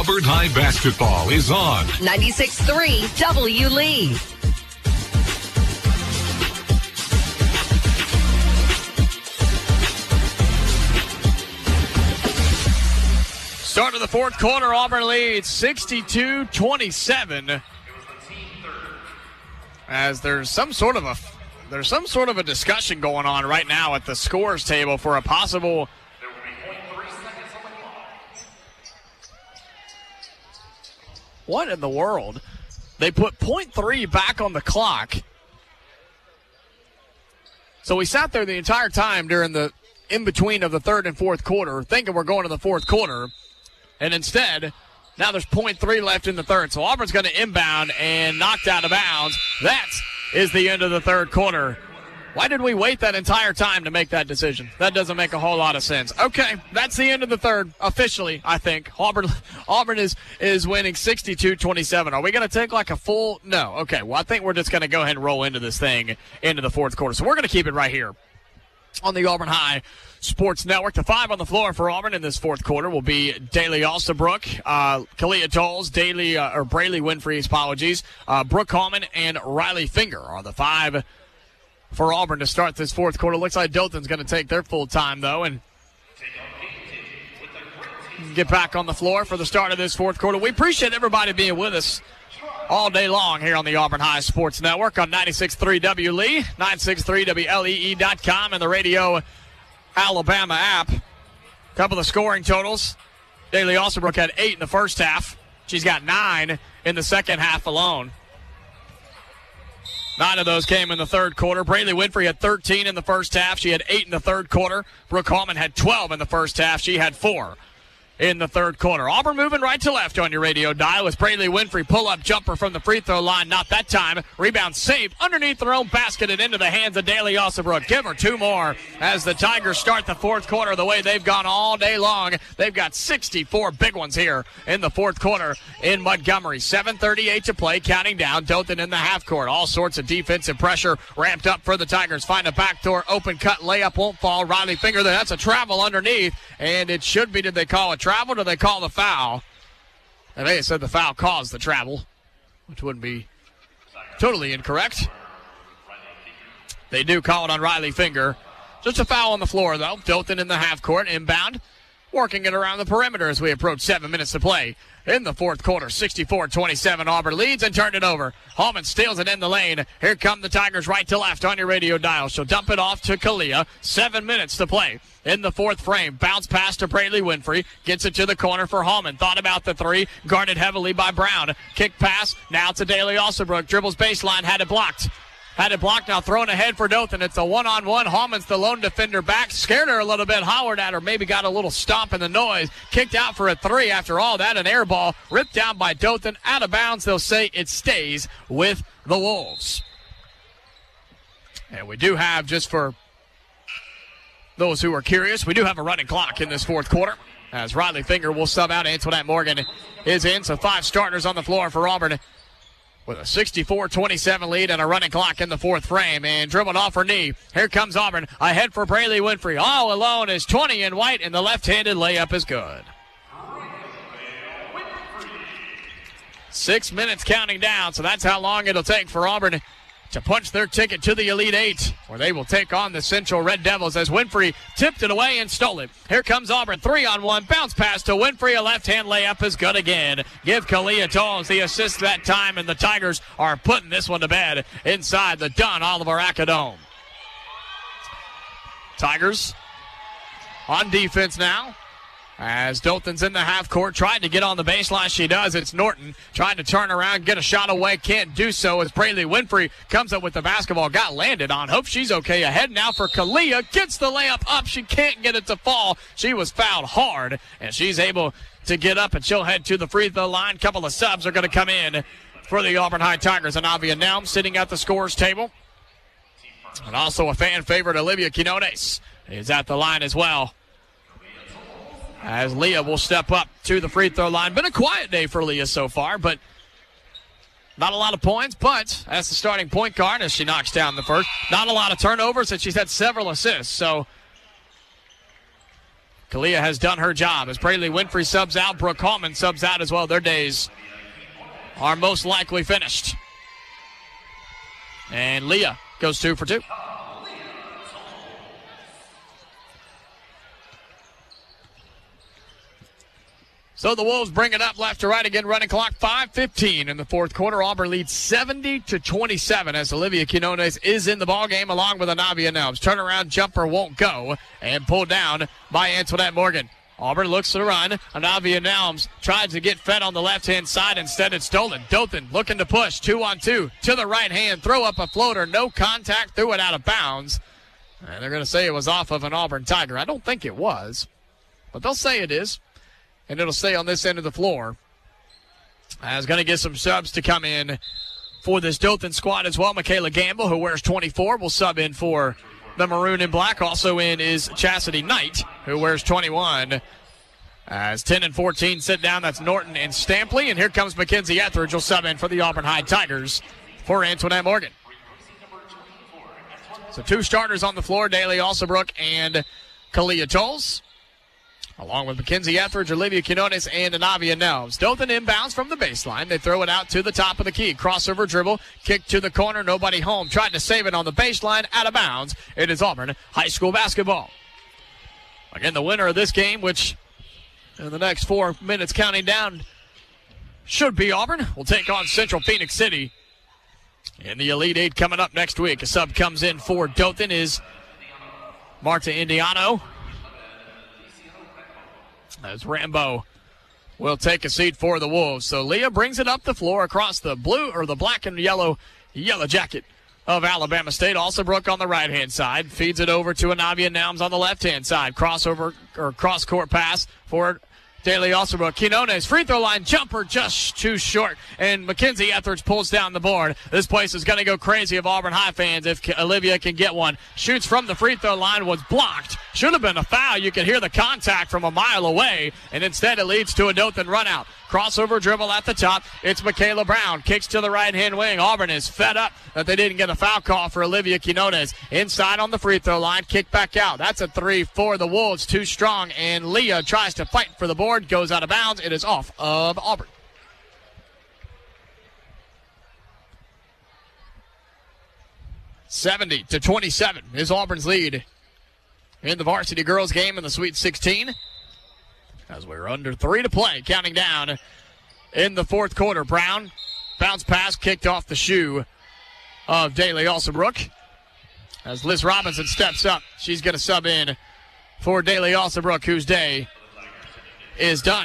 Auburn High basketball is on ninety-six point three W Lee. Start of the fourth quarter, Auburn leads sixty-two twenty-seven. As there's some sort of a there's some sort of a discussion going on right now at the scores table for a possible What in the world? They put point three back on the clock. So we sat there the entire time during the in-between of the third and fourth quarter thinking we're going to the fourth quarter. And instead, now there's point three left in the third. So Auburn's going to inbound and knocked out of bounds. That is the end of the third quarter. Why did we wait that entire time to make that decision? That doesn't make a whole lot of sense. Okay, that's the end of the third, officially, I think. Auburn Auburn is, is winning sixty-two twenty-seven. Are we going to take like a full? No. Okay, well, I think we're just going to go ahead and roll into this thing into the fourth quarter. So we're going to keep it right here on the Auburn High Sports Network. The five on the floor for Auburn in this fourth quarter will be Daly Alstabrook, uh, Kalia Tolles, Daly, uh, or Brayley Winfrey, apologies, uh, Brooke Hallman, and Riley Finger are the five for Auburn to start this fourth quarter. Looks like Dothan's going to take their full time, though, and get back on the floor for the start of this fourth quarter. We appreciate everybody being with us all day long here on the Auburn High Sports Network on ninety-six point three W Lee, nine sixty-three W L E E dot com, and the Radio Alabama app. A couple of scoring totals. Daly Alstabrook had eight in the first half. She's got nine in the second half alone. Nine of those came in the third quarter. Brayley Winfrey had thirteen in the first half. She had eight in the third quarter. Brooke Hallman had twelve in the first half. She had four in the third quarter. Auburn moving right to left on your radio dial with Brayley Winfrey. Pull-up jumper from the free throw line. Not that time. Rebound saved underneath their own basket and into the hands of Daly Alstabrook. Give her two more as the Tigers start the fourth quarter the way they've gone all day long. They've got sixty-four big ones here in the fourth quarter in Montgomery. seven thirty-eight to play, counting down. Dothan in the half court. All sorts of defensive pressure ramped up for the Tigers. Find a backdoor open cut. Layup won't fall. Riley Finger there. That's a travel underneath, and it should be. Did they call a travel? Travel, do they call the foul? And they said the foul caused the travel, which wouldn't be totally incorrect. They do call it on Riley Finger. Just a foul on the floor, though. Dothan in the half court, inbound, working it around the perimeter as we approach seven minutes to play in the fourth quarter. sixty-four twenty-seven, Auburn leads and turned it over. Hallman steals it in the lane. Here come the Tigers right to left on your radio dial. She'll dump it off to Kalia. Seven minutes to play in the fourth frame. Bounce pass to Brayley Winfrey. Gets it to the corner for Hallman. Thought about the three. Guarded heavily by Brown. Kick pass. Now to Daly Alstabrook. Dribbles baseline. Had it blocked. Had it blocked, now thrown ahead for Dothan. It's a one-on-one. Hallman's the lone defender back. Scared her a little bit. Hollered at her. Maybe got a little stomp in the noise. Kicked out for a three. After all that, an air ball. Ripped down by Dothan. Out of bounds. They'll say it stays with the Wolves. And we do have, just for those who are curious, we do have a running clock in this fourth quarter. As Riley Finger will sub out. Antoinette Morgan is in. So five starters on the floor for Auburn, with a sixty-four twenty-seven lead and a running clock in the fourth frame. And dribbled off her knee. Here comes Auburn. Ahead for Brayley Winfrey. All alone is twenty in white, and the left-handed layup is good. Six minutes counting down, so that's how long it'll take for Auburn to punch their ticket to the Elite Eight, where they will take on the Central Red Devils as Winfrey tipped it away and stole it. Here comes Auburn, three on one, bounce pass to Winfrey, a left-hand layup is good again. Give Kalia Tolles the assist that time, and the Tigers are putting this one to bed inside the Don Oliver Acadome. Tigers on defense now, as Dothan's in the half court, trying to get on the baseline. She does. It's Norton trying to turn around, get a shot away. Can't do so as Brayley Winfrey comes up with the basketball. Got landed on. Hope she's okay. Ahead now for Kalia. Gets the layup up. She can't get it to fall. She was fouled hard, and she's able to get up, and she'll head to the free throw line. Couple of subs are going to come in for the Auburn High Tigers. And Avia Nelm sitting at the scorer's table. And also a fan favorite, Olivia Quinones, is at the line as well, as Leah will step up to the free throw line. Been a quiet day for Leah so far, but not a lot of points, but as the starting point guard as she knocks down the first. Not a lot of turnovers, and she's had several assists, so Kalia has done her job as Braley Winfrey subs out. Brooke Hallman subs out as well. Their days are most likely finished. And Leah goes two for two. So the Wolves bring it up left to right again. Running clock five fifteen in the fourth quarter. Auburn leads seventy to twenty-seven as Olivia Quinones is in the ballgame along with Anavia Nelms. Turnaround jumper won't go and pulled down by Antoinette Morgan. Auburn looks to run. Anavia Nelms tries to get fed on the left-hand side. Instead, it's stolen. Dothan looking to push. Two on two to the right hand. Throw up a floater. No contact. Threw it out of bounds. And they're going to say it was off of an Auburn Tiger. I don't think it was, but they'll say it is. And it'll stay on this end of the floor. I was going to get some subs to come in for this Dothan squad as well. Michaela Gamble, who wears twenty-four, will sub in for the maroon and black. Also in is Chastity Knight, who wears twenty-one. As ten and fourteen sit down, that's Norton and Stampley. And here comes Mackenzie Etheridge, will sub in for the Auburn High Tigers for Antoinette Morgan. So two starters on the floor, Daly Alsabrook and Kalia Tolles, along with Mackenzie Etheridge, Olivia Quinones, and Anavia Nelms. Dothan inbounds from the baseline. They throw it out to the top of the key. Crossover dribble, kick to the corner, nobody home. Tried to save it on the baseline, out of bounds. It is Auburn High School basketball. Again, the winner of this game, which in the next four minutes counting down should be Auburn, will take on Central Phoenix City in the Elite Eight coming up next week. A sub comes in for Dothan is Marta Indiano, as Rambo will take a seat for the Wolves. So Leah brings it up the floor across the blue or the black and yellow yellow jacket of Alabama State. Alsabrook on the right-hand side. Feeds it over to Anavia Nelms on the left-hand side. Crossover or cross-court pass for Daly Alsabrook. Quinones, free throw line jumper just too short. And Mackenzie Etheridge pulls down the board. This place is going to go crazy of Auburn High fans if Olivia can get one. Shoots from the free throw line, was blocked. Should have been a foul. You could hear the contact from a mile away. And instead it leads to a Dothan run out. Crossover dribble at the top. It's Michaela Brown. Kicks to the right-hand wing. Auburn is fed up that they didn't get a foul call for Olivia Quinones. Inside on the free throw line. Kick back out. That's a three for the Wolves. Too strong. And Leah tries to fight for the board. Goes out of bounds. It is off of Auburn. seventy to twenty-seven is Auburn's lead in the varsity girls game in the Sweet sixteen. As we're under three to play, counting down in the fourth quarter. Brown, bounce pass kicked off the shoe of Daly Alsabrook. As Liz Robinson steps up, she's going to sub in for Daly Alsabrook, whose day is done.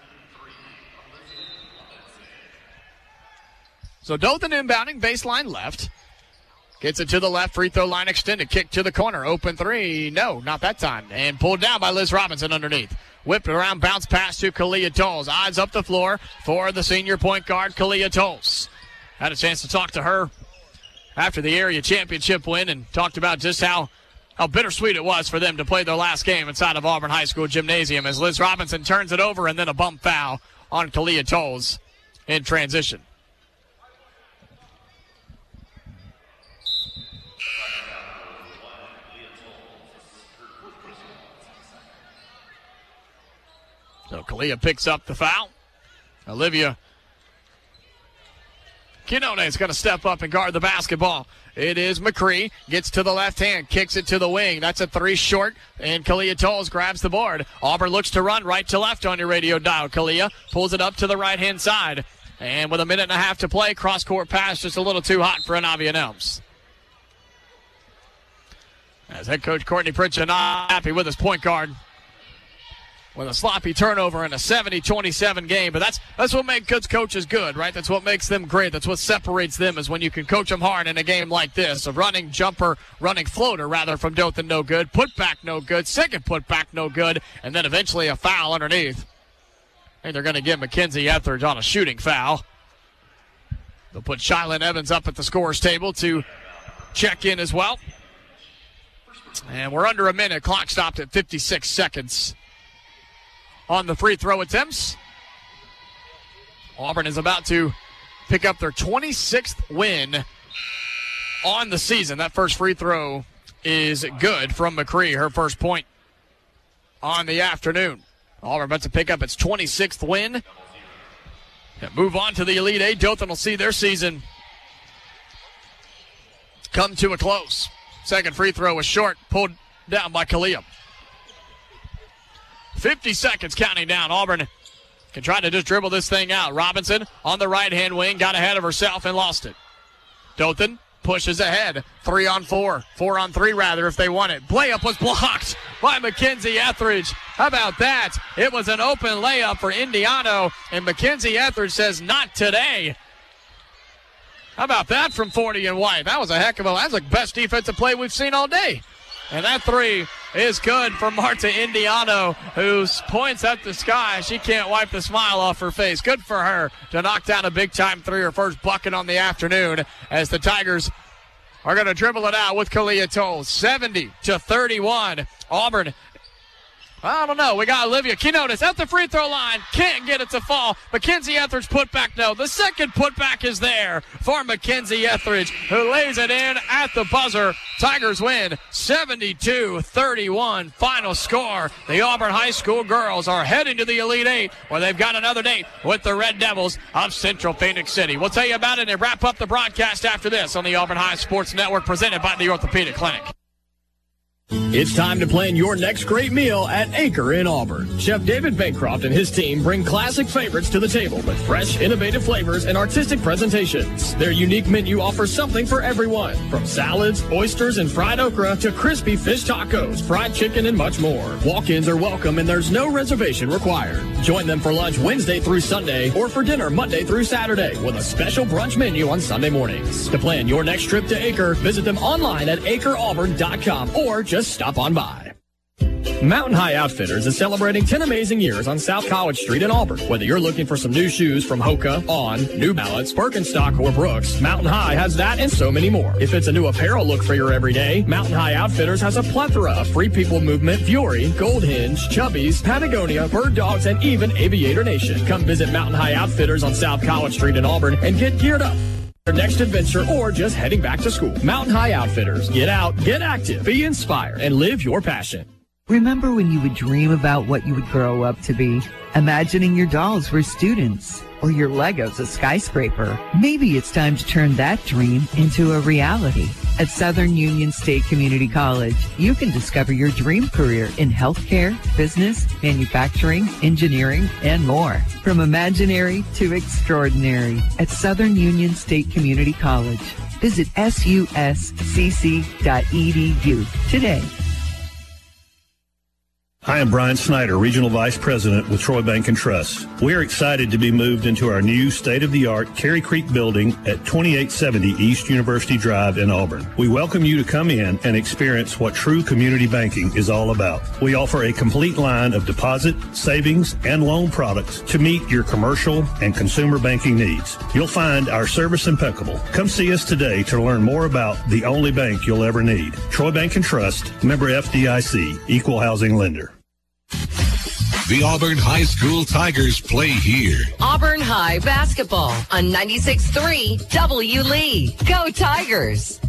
So Dothan inbounding, baseline left. Gets it to the left, free throw line extended. Kick to the corner, open three. No, not that time. And pulled down by Liz Robinson underneath. Whipped around, bounce pass to Kalia Tolles. Eyes up the floor for the senior point guard, Kalia Tolles. Had a chance to talk to her after the area championship win and talked about just how, how bittersweet it was for them to play their last game inside of Auburn High School Gymnasium as Liz Robinson turns it over and then a bump foul on Kalia Tolles in transition. So Kalia picks up the foul. Olivia Quinones is going to step up and guard the basketball. It is McCree. Gets to the left hand. Kicks it to the wing. That's a three short. And Kalia Tolles grabs the board. Auburn looks to run right to left on your radio dial. Kalia pulls it up to the right-hand side. And with a minute and a half to play, cross-court pass just a little too hot for Anavia Nelms. As head coach Courtney Pritchett not happy with his point guard, with a sloppy turnover in a seventy twenty-seven game. But that's that's what makes good coaches good, right? That's what makes them great. That's what separates them, is when you can coach them hard in a game like this. A running jumper, running floater, rather, from Dothan, no good. Put back, no good. Second put back, no good. And then eventually a foul underneath. And they're going to give Mackenzie Etheridge on a shooting foul. They'll put Shylin Evans up at the scorer's table to check in as well. And we're under a minute. Clock stopped at fifty-six seconds. On the free throw attempts, Auburn is about to pick up their twenty-sixth win on the season. That first free throw is good from McCree, her first point on the afternoon. Auburn about to pick up its twenty-sixth win. And move on to the Elite Eight. Dothan will see their season come to a close. Second free throw was short, pulled down by Kalia. fifty seconds counting down. Auburn can try to just dribble this thing out. Robinson on the right-hand wing, got ahead of herself and lost it. Dothan pushes ahead. Three on four. Four on three, rather, if they want it. Layup was blocked by Mackenzie Etheridge. How about that? It was an open layup for Indiano, and Mackenzie Etheridge says, not today. How about that from forty and White? That was a heck of a, that's the best defensive play we've seen all day. And that three is good for Marta Indiano, who points at the sky. She can't wipe the smile off her face. Good for her to knock down a big-time three, her first bucket on the afternoon, as the Tigers are going to dribble it out with Kalia Toll. seventy to thirty-one. Auburn, I don't know. We got Olivia Quinones at the free throw line. Can't get it to fall. Mackenzie Etheridge putback, no. The second putback is there for Mackenzie Etheridge, who lays it in at the buzzer. Tigers win seventy-two thirty-one. Final score. The Auburn High School girls are heading to the Elite Eight, where they've got another date with the Red Devils of Central Phoenix City. We'll tell you about it and wrap up the broadcast after this on the Auburn High Sports Network, presented by the Orthopedic Clinic. It's time to plan your next great meal at Acre in Auburn. Chef David Bancroft and his team bring classic favorites to the table with fresh, innovative flavors and artistic presentations. Their unique menu offers something for everyone, from salads, oysters, and fried okra to crispy fish tacos, fried chicken, and much more. Walk-ins are welcome and there's no reservation required. Join them for lunch Wednesday through Sunday or for dinner Monday through Saturday with a special brunch menu on Sunday mornings. To plan your next trip to Acre, visit them online at acre auburn dot com or just Just stop on by. Mountain High Outfitters is celebrating ten amazing years on South College Street in Auburn. Whether you're looking for some new shoes from Hoka, On, New Balance, Birkenstock, or Brooks, Mountain High has that and so many more. If it's a new apparel look for your everyday, Mountain High Outfitters has a plethora of Free People Movement, Fury, Gold Hinge, Chubbies, Patagonia, Bird Dogs, and even Aviator Nation. Come visit Mountain High Outfitters on South College Street in Auburn and get geared up. Your next adventure or just heading back to school. Mountain High Outfitters. Get out, get active, be inspired, and live your passion. Remember when you would dream about what you would grow up to be? Imagining your dolls were students or your Legos a skyscraper. Maybe it's time to turn that dream into a reality. At Southern Union State Community College, you can discover your dream career in healthcare, business, manufacturing, engineering, and more. From imaginary to extraordinary at Southern Union State Community College. Visit S U S C C dot E D U today. Hi, I'm Brian Snyder, Regional Vice President with Troy Bank and Trust. We are excited to be moved into our new state-of-the-art Cary Creek building at twenty-eight seventy East University Drive in Auburn. We welcome you to come in and experience what true community banking is all about. We offer a complete line of deposit, savings, and loan products to meet your commercial and consumer banking needs. You'll find our service impeccable. Come see us today to learn more about the only bank you'll ever need. Troy Bank and Trust, member F D I C, equal housing lender. The Auburn High School Tigers play here. Auburn High basketball on ninety-six point three W Lee. Go Tigers!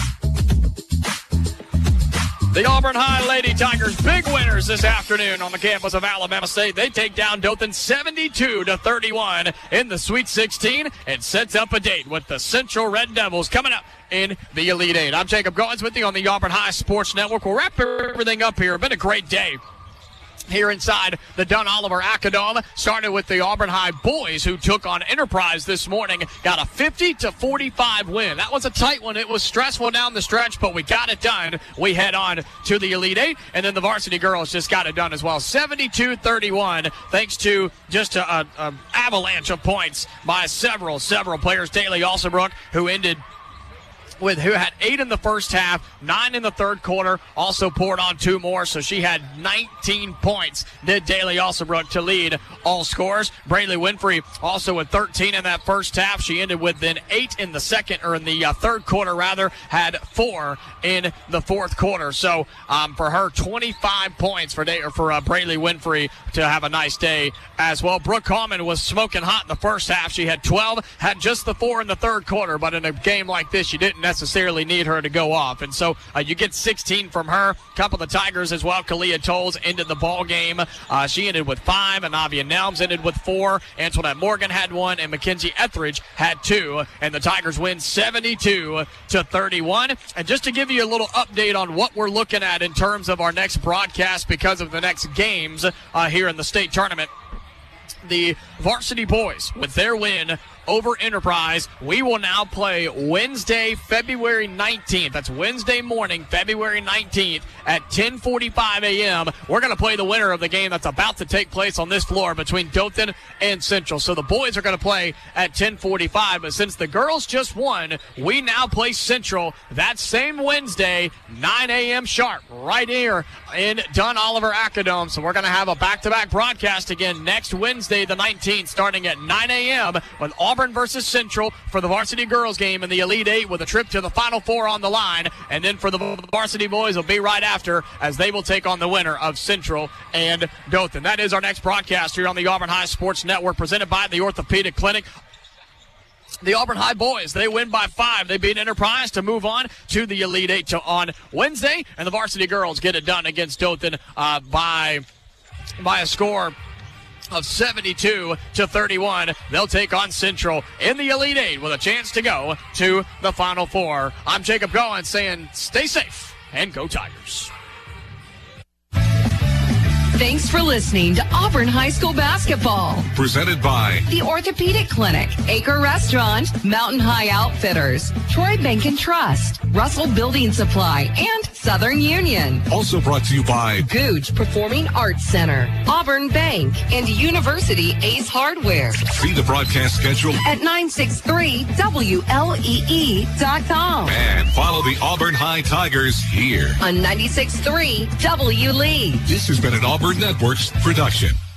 The Auburn High Lady Tigers, big winners this afternoon on the campus of Alabama State. They take down Dothan seventy-two to thirty-one in the Sweet sixteen and sets up a date with the Central Red Devils coming up in the Elite Eight. I'm Jacob Goins with you on the Auburn High Sports Network. We'll wrap everything up here. Been a great day here inside the Dunn Oliver Acadome. Started with the Auburn High boys, who took on Enterprise this morning. Got a fifty to forty-five win. That was a tight one. It was stressful down the stretch, but we got it done. We head on to the Elite Eight, and then the varsity girls just got it done as well. seventy-two thirty-one, thanks to just a, a, a avalanche of points by several, several players. Daly Alsabrook, who ended with who had eight in the first half, nine in the third quarter, also poured on two more, so she had nineteen points, did Daly Alsabrook, to lead all scorers. Braylee Winfrey also with thirteen in that first half. She ended with then eight in the second, or in the uh, third quarter rather, had four in the fourth quarter. So um, for her, twenty-five points for day, or for uh, Braylee Winfrey to have a nice day as well. Brooke Coleman was smoking hot in the first half. She had twelve, had just the four in the third quarter, but in a game like this, you didn't necessarily need her to go off. And so uh, you get sixteen from her. A couple of the Tigers as well. Kalia Tolles ended the ball game. Uh, she ended with five, and Avia Nelms ended with four. Antoinette Morgan had one, and Mackenzie Etheridge had two. And the Tigers win seventy-two to thirty-one. And just to give you a little update on what we're looking at in terms of our next broadcast because of the next games uh, here in the state tournament, the varsity boys, with their win over Enterprise, we will now play Wednesday, February nineteenth. That's Wednesday morning, February nineteenth at ten forty-five a.m. We're going to play the winner of the game that's about to take place on this floor between Dothan and Central. So the boys are going to play at ten forty-five, but since the girls just won, we now play Central that same Wednesday, nine a.m. sharp, right here in Dunn Oliver Acadome. So we're going to have a back-to-back broadcast again next Wednesday, the nineteenth, starting at nine a.m. with Auburn versus Central for the varsity girls game in the Elite Eight, with a trip to the Final Four on the line. And then for the varsity boys will be right after, as they will take on the winner of Central and Dothan. That is our next broadcast here on the Auburn High Sports Network, presented by the Orthopedic Clinic. The Auburn High boys, they win by five. They beat Enterprise to move on to the Elite Eight to on Wednesday. And the varsity girls get it done against Dothan uh, by, by a score of seventy-two to thirty-one. They'll take on Central in the Elite Eight with a chance to go to the Final Four. I'm Jacob Goins saying stay safe and go Tigers. Thanks for listening to Auburn High School Basketball. Presented by the Orthopedic Clinic, Acre Restaurant, Mountain High Outfitters, Troy Bank and Trust, Russell Building Supply, and Southern Union. Also brought to you by Googe Performing Arts Center, Auburn Bank, and University Ace Hardware. See the broadcast schedule at nine sixty-three W L E E dot com. And follow the Auburn High Tigers here on ninety-six point three W Lee. This has been an Auburn Networks production.